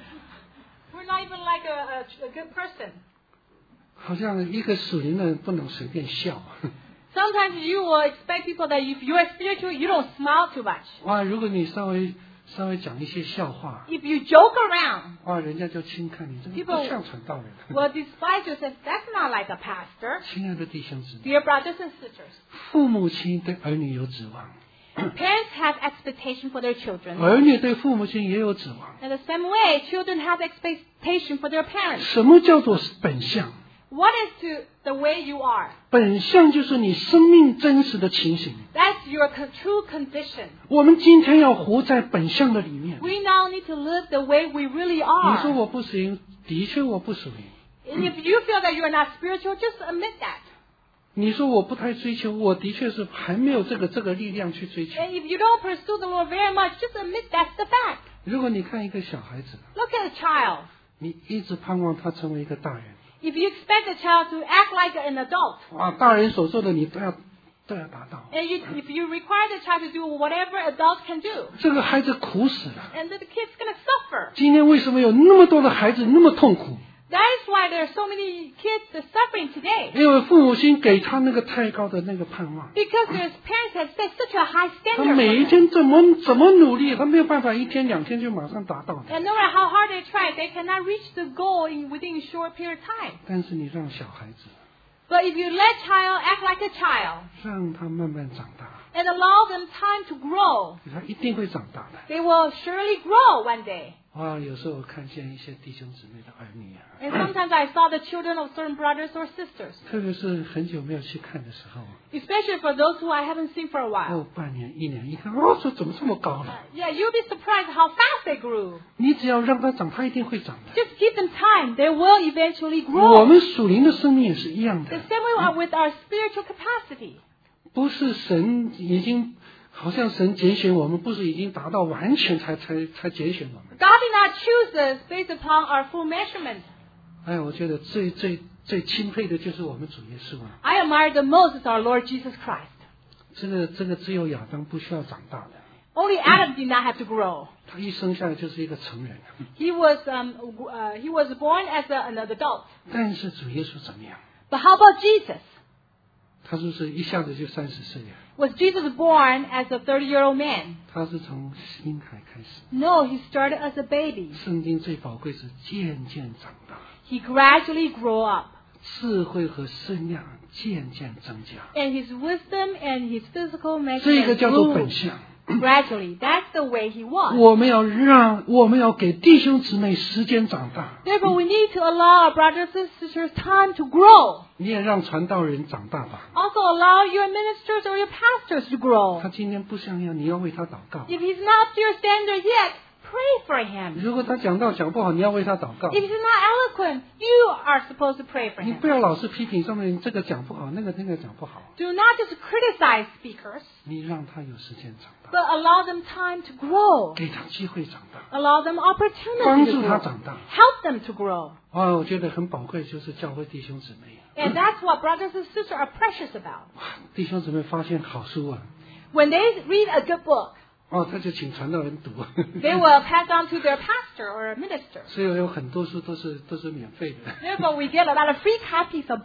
we're not even like a, a, a good person. 好像一个属灵的人不能随便笑。 Sometimes you will expect people that if you are spiritual, you don't smile too much. 哇，如果你稍微稍微讲一些笑话， If you joke around, 哇，人家就轻看你，这个 People- 不像传道人。 will despise you, says that's not like a pastor. 亲爱的弟兄姊妹， Dear brothers and sisters, 父母亲对儿女有指望， parents have expectation for their children. 儿女对父母亲也有指望。 In the same way, children have expectation for their parents. 什么叫做本相？ What is to the way you are? 本相就是你生命真实的情形。 That's your con- true condition. 我们今天要活在本相的里面。 We now need to live the way we really 你说 are. 我不属灵，的确我不属灵。 And if you feel that you are not spiritual, just admit that. 你说我不太追求，我的确是还没有这个这个力量去追求。 And if you don't pursue the Lord very much, just admit that's the fact. 如果你看一个小孩子， Look at a child. 你一直盼望他成为一个大人， If you expect a child to act like an adult, 哇，大人所做的你都要都要达到。 and you, if you require the child to do whatever adults can do, 这个孩子苦死了。 and the kid's going to suffer. 今天为什么有那么多的孩子那么痛苦？ That is why there are so many kids that are suffering today. 因为父母亲给他那个太高的那个盼望， Because their parents have set such a high 他 standard 每一 for them. 天怎么怎么努力，他没有办法一天两天就马上达到的。 And no matter how hard they try, they cannot reach the goal in within a short period of time. 但是你让小孩子， But if you let child act like a child 让他慢慢长大， and allow them time to grow, 他一定会长大的。 they will surely grow one day. 啊，有时候我看见一些弟兄姊妹的儿女 And 啊， sometimes I saw the children of certain brothers or sisters, 特别是很久没有去看的时候， especially for those who I haven't seen for a while. 哦，半年一年一看，哦，说怎么这么高了？ Yeah, you'll be surprised how fast they grew. 你只要让他长，他一定会长的。 Just give them time. They will eventually 我 grow. 们属灵的生命也是一样 The 的， same way with our spiritual capacity. 不是神已经好像神拣选我们，不是已经达到完全才才才拣选我们。 God did not choose us based upon our full measurement. 哎，我觉得最最最钦佩的就是我们主耶稣啊！ I admire the most is our Lord Jesus Christ. 这个这个只有亚当不需要长大的， Only Adam did not have to grow. 他一生下来就是一个成人。 He was um, uh, he was born as a, an adult. 但是主耶稣怎么样？ But how about Jesus? 他是不是一下子就三十岁了？ Was Jesus born as a thirty-year-old man? 他是从婴孩开始。 No, he started as a baby. 圣经最宝贵是渐渐长大， He gradually grew up. 智慧和身量渐渐增加。 And his wisdom and his physical 这个 measurement 叫做 grew 本相。 gradually. That's the way he was. 我们要让我们要给弟兄姊妹时间长大， Therefore, we need to allow our brothers and sisters time to grow. 你也让传道人长大吧。 Also, allow your ministers or your pastors to grow. 他今天不像样，你要为他祷告。 If he's not up to your standard yet, pray for him. 如果他讲道讲不好，你要为他祷告。 If he's not eloquent, you are supposed to pray for 你 him. 不要老是批评上面这个讲不好，那个那个讲不好， Do not just criticize speakers, 你让他有时间长大， but allow them time to grow. 给他机会长大， Allow them opportunity 帮 to 助他 grow. 长大。 Help them to grow. 哦，我觉得很宝贵，就是教会弟兄姊妹。 And that's what brothers and sisters are precious about. 哇，弟兄姊妹发现好书啊， When they read a good book, 哦，他就请传道人读。 they will pass on to their pastor or a minister. 所以有很多书都是都是免费的。 Therefore, we get a lot of free copies of books.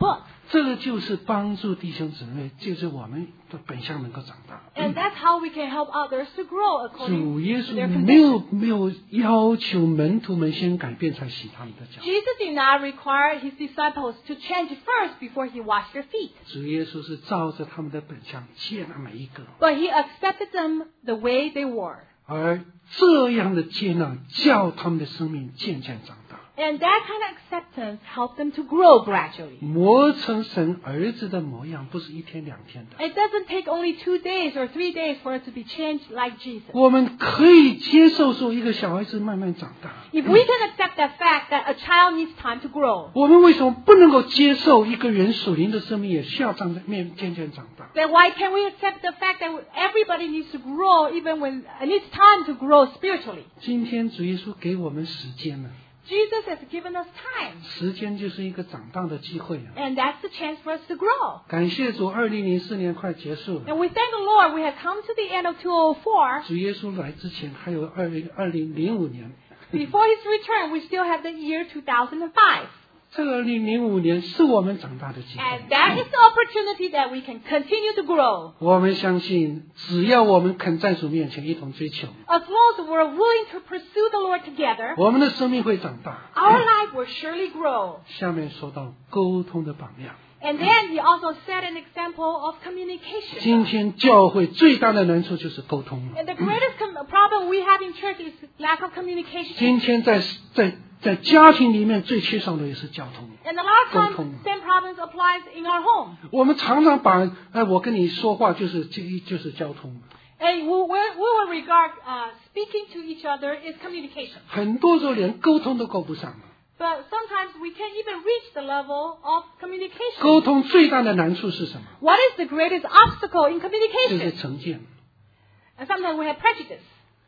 这个就是帮助弟兄姊妹，就是我们的本相能够长大。 And that's how we can help others to grow 主 according 耶 to their 稣没有 condition. 没有要求门徒们先改变才洗他们的脚。 Jesus did not require his disciples to change first before he washed their feet. 主耶稣是照着他们的本相接纳每一个， But he accepted them the way they were. 而这样的接纳叫他们的生命渐渐长大， And that kind of acceptance helped them to grow gradually. 磨成神儿子的模样，不是一天两天的。 It doesn't take only two days or three days for it to be changed like Jesus. 我们可以接受说一个小孩子慢慢长大， If we can accept that fact that a child needs time to grow, 我们为什么不能够接受一个人属灵的生命也需要长面渐渐长大？ then why can't we accept the fact that everybody needs to grow even when it needs time to grow spiritually? 今天主耶稣给我们时间了， Jesus has given us time, 时间就是一个长大的机会啊！ and that's the chance for us to grow. 感谢主，二零零四年快结束了。 And we thank the Lord we have come to the end of two thousand four. 主耶稣来之前还有二零二零零五年， Before his return, we still have the year two thousand five. 这个二零零五年是我们长大的机 And 会。 that is the opportunity that we can continue to grow. 我们相信，只要我们肯在主面前一同追求， As long as we're willing to pursue the Lord together, 我们的生命会长大。 our life will surely grow. 下面说到沟通的榜样， And then he also set an example of communication. 今天教会最大的难处就是沟通了。 And the greatest com- problem we have in church is lack of communication. 今天在在在家庭里面最缺少的也是交通。 And a lot of 沟 times, 通。 same problems applies in our home. 我们常常把哎，我跟你说话就是就就是交通， And we, we, we will regard uh, speaking to each other is communication. 很多时候连沟通都够不上了。 But sometimes we can't even reach the level of 沟 communication. 通最大的难处是什么？ What is the greatest obstacle in 就是 communication? 成见， And sometimes we have prejudice.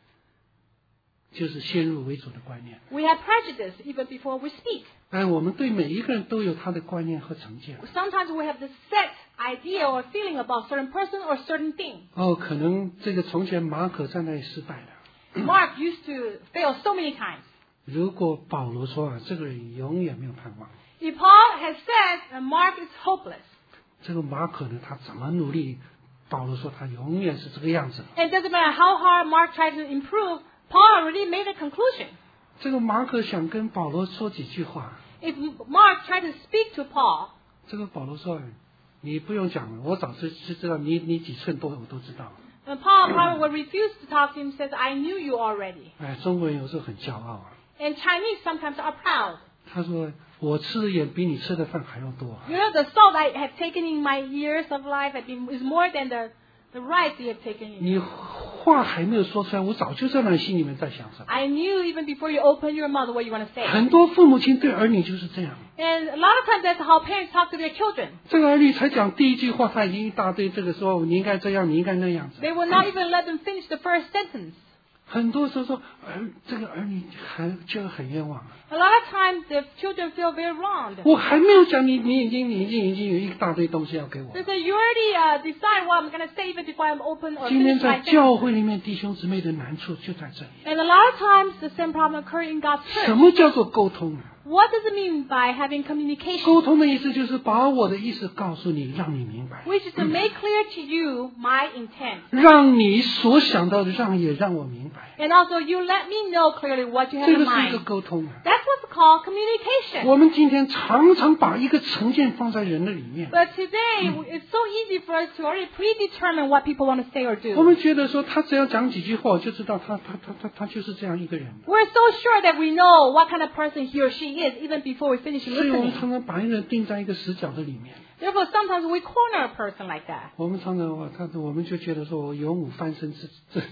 就是先入为主的观念。 We have prejudice even before we speak. 哎，我们对每一个人都有他的观念和成见。 Sometimes we have this set idea or feeling about certain person or certain thing. 哦，可能这个从前马可在那里失败了。 Mark used to fail so many times. 如果保罗说啊，这个人永远没有盼望， If Paul has said that Mark is hopeless, 这个马可呢，他怎么努力，保罗说他永远是这个样子。 and it doesn't matter how hard Mark tried to improve, Paul already made a conclusion. 这个马可想跟保罗说几句话， If Mark tried to speak to Paul, 这个保罗说，你不用讲了，我早就就知道你你几寸多，我都知道。 and Paul probably would refuse to talk to him, says, I knew you already. 哎，中国人有时候很骄傲啊， And Chinese sometimes are proud. 他说我吃的盐比你吃的饭还要多。 You know, the salt I have taken in my years of life have been, is more than the, the rice you have taken in. 你话还没有说出来，我早就知道你心里面在想什么。 I knew even before you open your mouth what you want to say. 很多父母亲对儿女就是这样， And a lot of times that's how parents talk to their children. 这个儿女才讲第一句话，他已经一大堆这个说你应该这样，你应该那样子。 They will not even let them finish the first sentence. 很多时候说儿这个儿女很就很冤枉。 A lot of times the children feel very wronged. 我还没有讲你，你已经你已经已经有一大堆东西要给我。 They say, you already uh, decide what I'm going to say even before I'm open or 今天 finish 在 my 教 sentence. 会里面弟兄姊妹的难处就在这里。 And a lot of times the same problem occurs in God's 什 church. 么叫做沟通啊？ What does it mean by having communication? 沟通的意思就是把我的意思告诉你，让你明白， Which is to make clear to you my intent. 让你所想到的让也让我明白， And also you let me know clearly what you have 这 in 个是一个 mind. 沟通啊。 That's what's called communication. 我们今天常常把一个成见放在人的里面， But today, it's so easy for us to already predetermine what people want to say or 我 do. 们觉得说他只要讲几句话，我就知道他他他他他就是这样一个人。 We're so sure that we know what kind of person he or she is even before we finish 所以我们 listening. 常常把一个人定在一个死角的里面。 Therefore, sometimes we corner a person like that. 我们常常我他我们就觉得说我勇武翻身这这这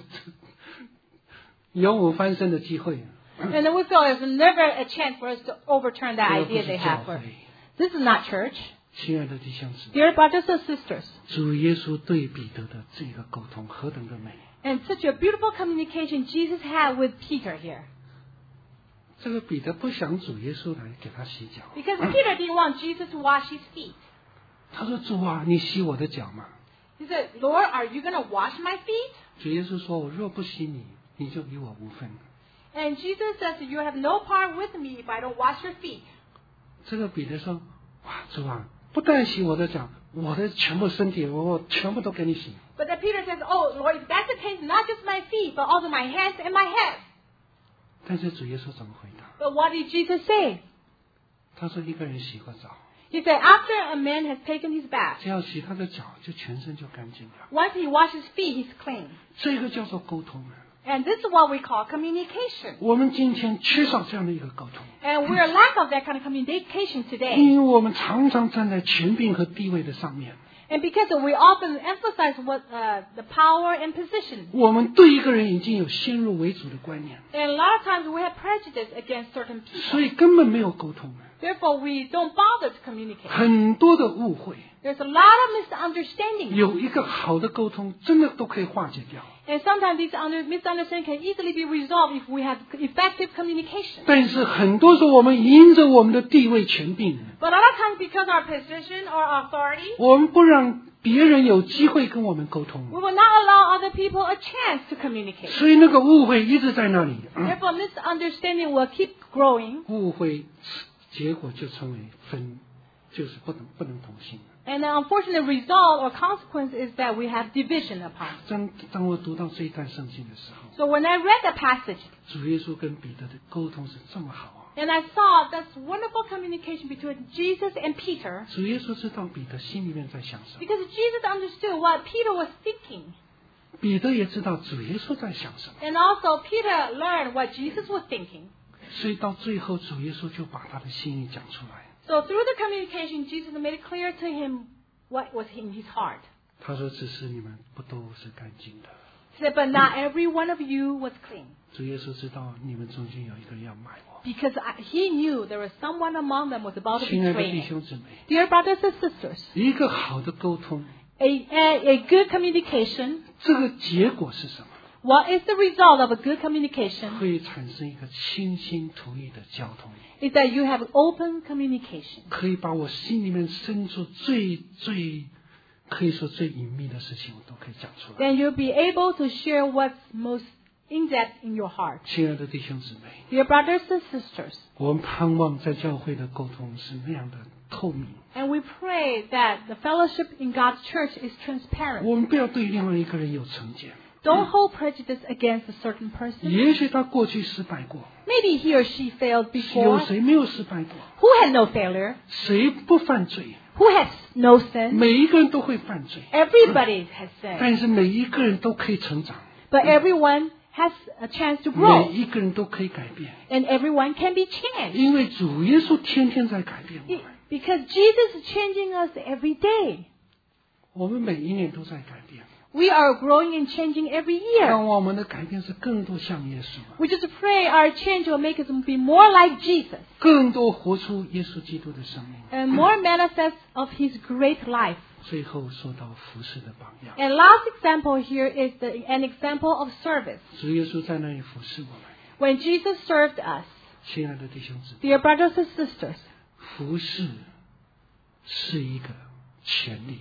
勇武翻身的机会。 And then we feel there's never a chance for us to overturn that 这不 idea 是 they 教 have for 会 us. This is not church. 亲爱的弟兄姊妹， Dear brothers and sisters, 主耶稣对彼得的这个沟通何等的美！ and such a beautiful communication Jesus had with Peter here. 这个彼得不想主耶稣来给他洗脚， Because Peter didn't want Jesus to wash his feet. 他说：“主啊，你洗我的脚嘛。 He said, Lord, are you going to wash my feet? ” 主耶稣说：“我若不洗你，你就与我无分。 And Jesus says, you have no part with me if I don't wash your feet. ” 这个彼得说：“哇，主啊， 不但洗我的脚，我的全部身体我全部都给你洗。 But then Peter says, "Oh Lord, if that's the case, not just my feet, but also my hands and my head." 但是主耶稣怎么回答？ But what did Jesus say? 他说一个人洗过澡， He said, after a man has taken his bath, 只要洗他的脚，就全身就干净了。 once he washes his feet, he's clean. 这个叫做沟通。 And this is what we call communication. 我们今天缺少这样的一个沟通， And we're lack of that kind of communication today. 因为我们常常站在权柄和地位的上面， And because we often emphasize what uh, the power and position. 我们对一个人已经有先入为主的观念， And a lot of times we have prejudice against certain 所 people. 以根本没有沟通， Therefore, we don't bother to communicate. 很多的误会。 There's a lot of misunderstanding. 有一个好的沟通，真的都可以化解掉。 And sometimes these under, misunderstandings can easily be resolved if we have effective communication. 但是很多时候，我们因着我们的地位权柄， But a lot of times because our position or authority, 我们不让别人有机会跟我们沟通， we will not allow other people a chance to communicate. 所以那个误会一直在那里。 Therefore, misunderstanding will keep growing. 误会结果就成为分，就是不能不能同心。 And the unfortunate result or consequence is that we have division upon. 当当我读到这一段圣经的时候， So when I read the passage, 主耶稣跟彼得的沟通是这么好啊！ and I saw this wonderful communication between Jesus and Peter, 主耶稣知道彼得心里面在想什么， because Jesus understood what Peter was thinking. 彼得也知道主耶稣在想什么， And also Peter learned what Jesus was thinking. 所以到最后主耶稣就把他的心意讲出来。 So through the communication, Jesus made it clear to him what was in his heart. 他说：“只是你们不都是干净的。 He said, but not every one of you was clean. ” 主耶稣知道你们中间有一个人要卖我。 Because I, he knew there was someone among them was about to 亲爱的 betray 弟 him. 兄姊妹， Dear brothers and sisters, 一个好的沟通， a, a, a good communication, 这个结果是什么？ what is the result of a good communication? 会产生一个倾心吐意的交通， Is that you have open communication. 可以把我心里面深处最最可以说最隐秘的事情，我都可以讲出来。 Then you'll be able to share what's most in depth in your heart. 亲爱的弟兄姊妹， Dear brothers and sisters, 我们盼望在教会的沟通是那样的透明， and we pray that the fellowship in God's church is transparent. 我们不要对另外一个人有成见。 Don't hold prejudice against a certain person. 也许他过去失败过， Maybe he or she failed 有 before. 谁没有失败过？ Who had no failure? 谁不犯罪？ Who has no sin? 每一个人都会犯罪， Everybody has sinned. 但是每一个人都可以成长， But everyone has a chance to 每 grow. 一个人都可以改变， And everyone can be changed. 因为主耶稣天天在改变我 It- 们， Because Jesus is changing us every day. 我们每一年都在改变。 We are growing and changing every 让 year. 我们的改变是更多像耶稣， We just pray our change will make us be more like Jesus 更多活出耶稣基督的生命。 and more manifest of His great life. 最后说到服侍的榜样， And last example here is the, an example of service. 主耶稣在那里服侍我们。 When Jesus served us, 亲爱的弟兄姊妹， dear brothers and sisters, 服侍是一个权利，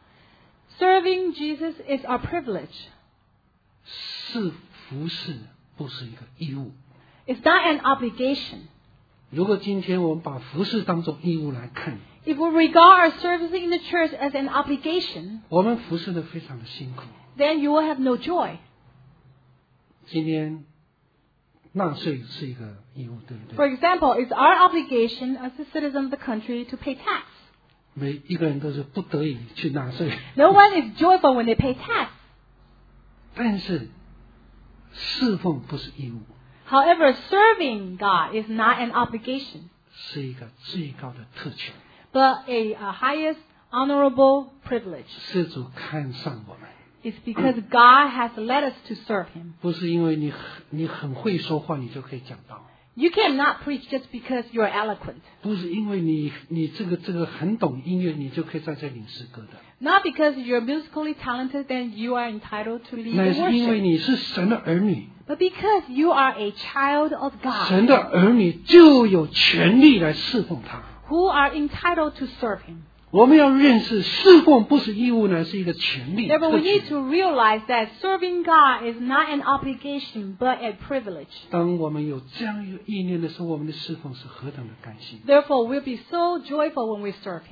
serving Jesus is our privilege. 是服侍，不是一个义务。 It's not an obligation. 如果今天我们把服侍当作义务来看， If we regard our service in the church as an obligation, 我们服侍的非常的辛苦。 then you will have no joy. 今天纳税是一个义务，对不 For 对？ example, it's our obligation as a citizen of the country to pay tax. 每一个人都是不得已去纳税， No one is joyful when they pay tax. 但是侍奉不是义务， However, serving God is not an obligation, 是一个最高的特权。 but a, a highest honorable privilege. 是主看上我们， It's because God has led us to serve Him. 不是因为你很你很会说话，你就可以讲道。 You cannot preach just because you're eloquent. 不是因为你你这个这个很懂音乐，你就可以在这领诗歌的。 Not because you're musically talented, then you are entitled to lead 那 the 是因为 worship. 你是神的儿女， But because you are a child of God, 神的儿女就有权利来侍奉他。 who are entitled to serve Him. 我们要认识侍奉不是义务呢，是一个权利。 Therefore, 特 we need 权 to realize that serving God is not an obligation, but a privilege. 当我们有这样一个意念的时候，我们的侍奉是何等的甘心。 Therefore, we'll be so joyful when we serve Him.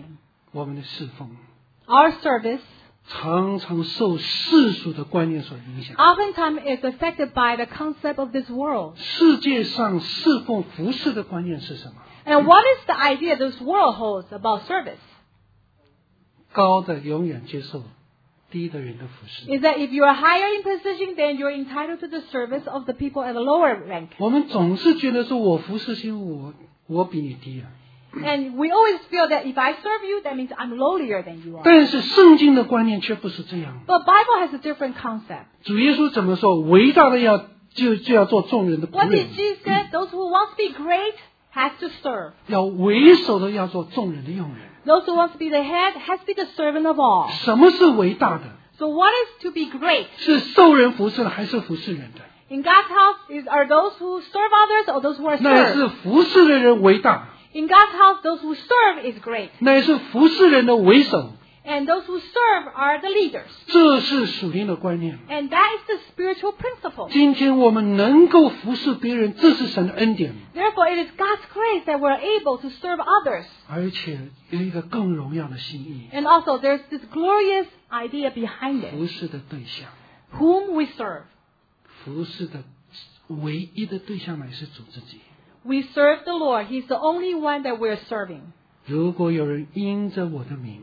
我们的侍奉 Our service 常常受世俗的观念所影响。 oftentimes is affected by the concept of this world. 世界上侍奉服侍的观念是什么？ And what is the idea this world holds about service? 高的永远接受低的人的服侍。 Is that if you are higher in position, then you're entitled to the service of the people at a lower rank. 我们总是觉得说我服侍心我我比你低啊。 And we always feel that if I serve you, that means I'm lowlier than you are. 但是圣经的观念却不是这样。 But Bible has a different concept. 主耶稣怎么说？伟大的要就就要做众人的仆 What 人 did， Jesus say? Those who want to be great has to serve. 要为首的要做众人的用人。 Those who want to be the head has to be the servant of all. 什么是伟大的？ So what is to be great? 是受人服侍的，还是服侍人的？ In God's house, is are those who serve others or those who are 乃是 served? 服侍的人伟大， In God's house, those who serve is great. 乃是服侍人的为首。 And those who serve are the leaders. 这是属灵的观念。 And that is the spiritual principle. 今天我们能够服侍别人，这是神的恩典， Therefore, it is God's grace that we're able to serve others. 而且有一个更荣耀的心意。 And also, there's this glorious idea behind it. 服侍的对象， Whom we serve. 服侍的唯一的对象乃是主自己。 We serve the Lord. He's the only one that we're serving. 如果有人因着我的名，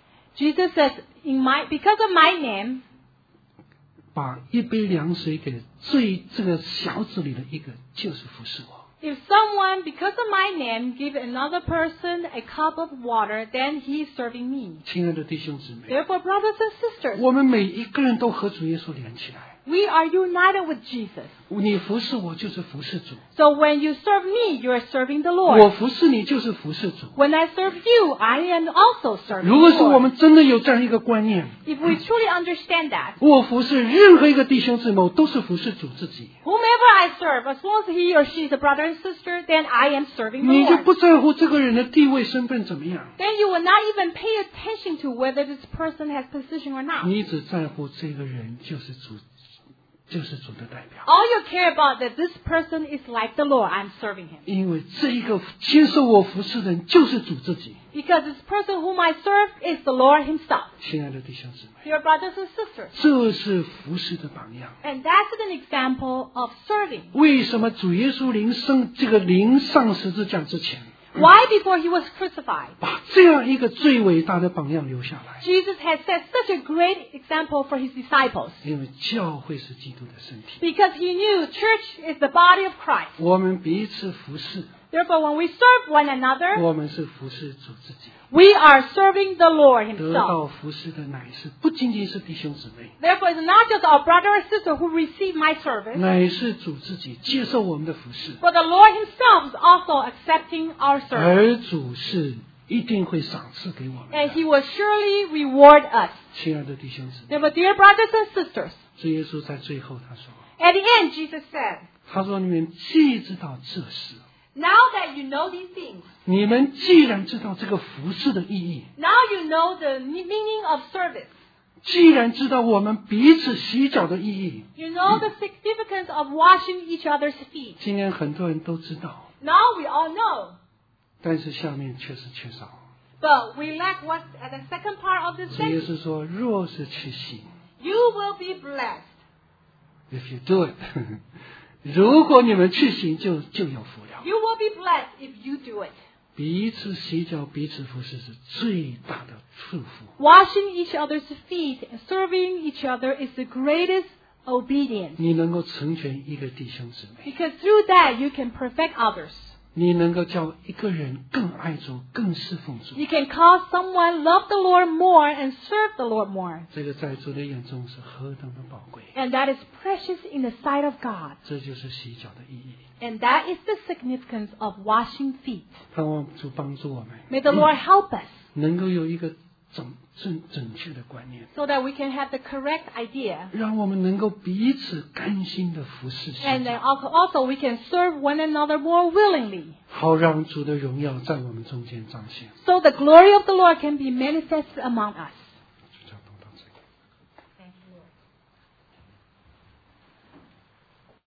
Jesus says, "In my because of my name, 把一杯凉水给最这个小子里的一个，就是服侍我。 if someone because of my name give another person a cup of water, then he is serving me." 亲爱的弟兄姊妹， Therefore, brothers and sisters, 我们每一个人都和主耶稣连起来。 we are united with Jesus. 你服侍我就是服侍主， So when you serve me, you are serving the 我 Lord. 服侍你就是服侍主。 When I serve you, I am also serving 如果 the 是我 Lord. 们真的有这样一个观念， If we truly understand that, 我服侍任何一个弟兄姊妹，都是服侍主自己。 whomever I serve, as long as he or she is a brother and sister, then I am serving the 你就 Lord. 不在乎这个人的地位身份怎么样， Then you will not even pay attention to whether this person has position or not. 你只在乎这个人就是主，就是主的代表。 All you care about that this person is like the Lord, I'm serving him. 因为这一个接受我服侍的人就是主自己。 Because this person whom I serve is the Lord himself. 亲爱的弟兄姊妹， Dear brothers and sisters. 这是服侍的榜样。 And that's an example of serving. 为什么主耶稣临升这个临上十字架之前， Why before he was crucified? 把这样一个最伟大的榜样留下来？ Jesus had set such a great example for his disciples. 因为教会是基督的身体， Because he knew church is the body of Christ. 我们彼此服侍， Therefore, when we serve one another, 我们是服侍主自己。 we are serving the Lord 得 himself. 到服侍的乃是不仅仅是弟兄姊妹， Therefore, it's not just our brother or sister who receive my service, 乃是主自己接受我们的服侍， but the Lord himself is also accepting our service. 而主是一定会赏赐给我们 And 的。 he will surely reward us. 亲爱的弟兄姊妹， Therefore, dear brothers and sisters, 主耶稣在最后他说， at the end, Jesus said, 他说你们既知道这事， now that you know these things, 你们既然知道这个服侍的意义， now you know the meaning of service. 既然知道我们彼此洗脚的意义， You know the significance of washing each other's feet. 今天很多人都知道， Now we all know. 但是下面确实缺少。 But we lack what's at the second part of this 主耶 sentence. 稣说，若是去行 You will be blessed. ，if you do it，如果你们去行就，就有福了。 You will be blessed if you do it. 彼此洗脚，彼此服侍是最大的祝福。 Washing each other's feet and serving each other is the greatest obedience. 你能够成全一个弟兄姊妹， Because through that you can perfect others. 你能够叫一个人更爱主，更侍奉主。 You can cause someone love the Lord more and serve the Lord more. 这个在主的眼中是何等的宝贵， And that is precious in the sight of God. 这就是洗脚的意义。 And that is the significance of washing feet. 盼望主帮助我们， May the Lord help us 能够有一个正正正确的观念， so that we can have the correct idea. 让我们能够彼此甘心的服侍洗 And then 脚， also also we can serve one another more willingly. 好让主的荣耀在我们中间彰显。 So the glory of the Lord can be manifested among us.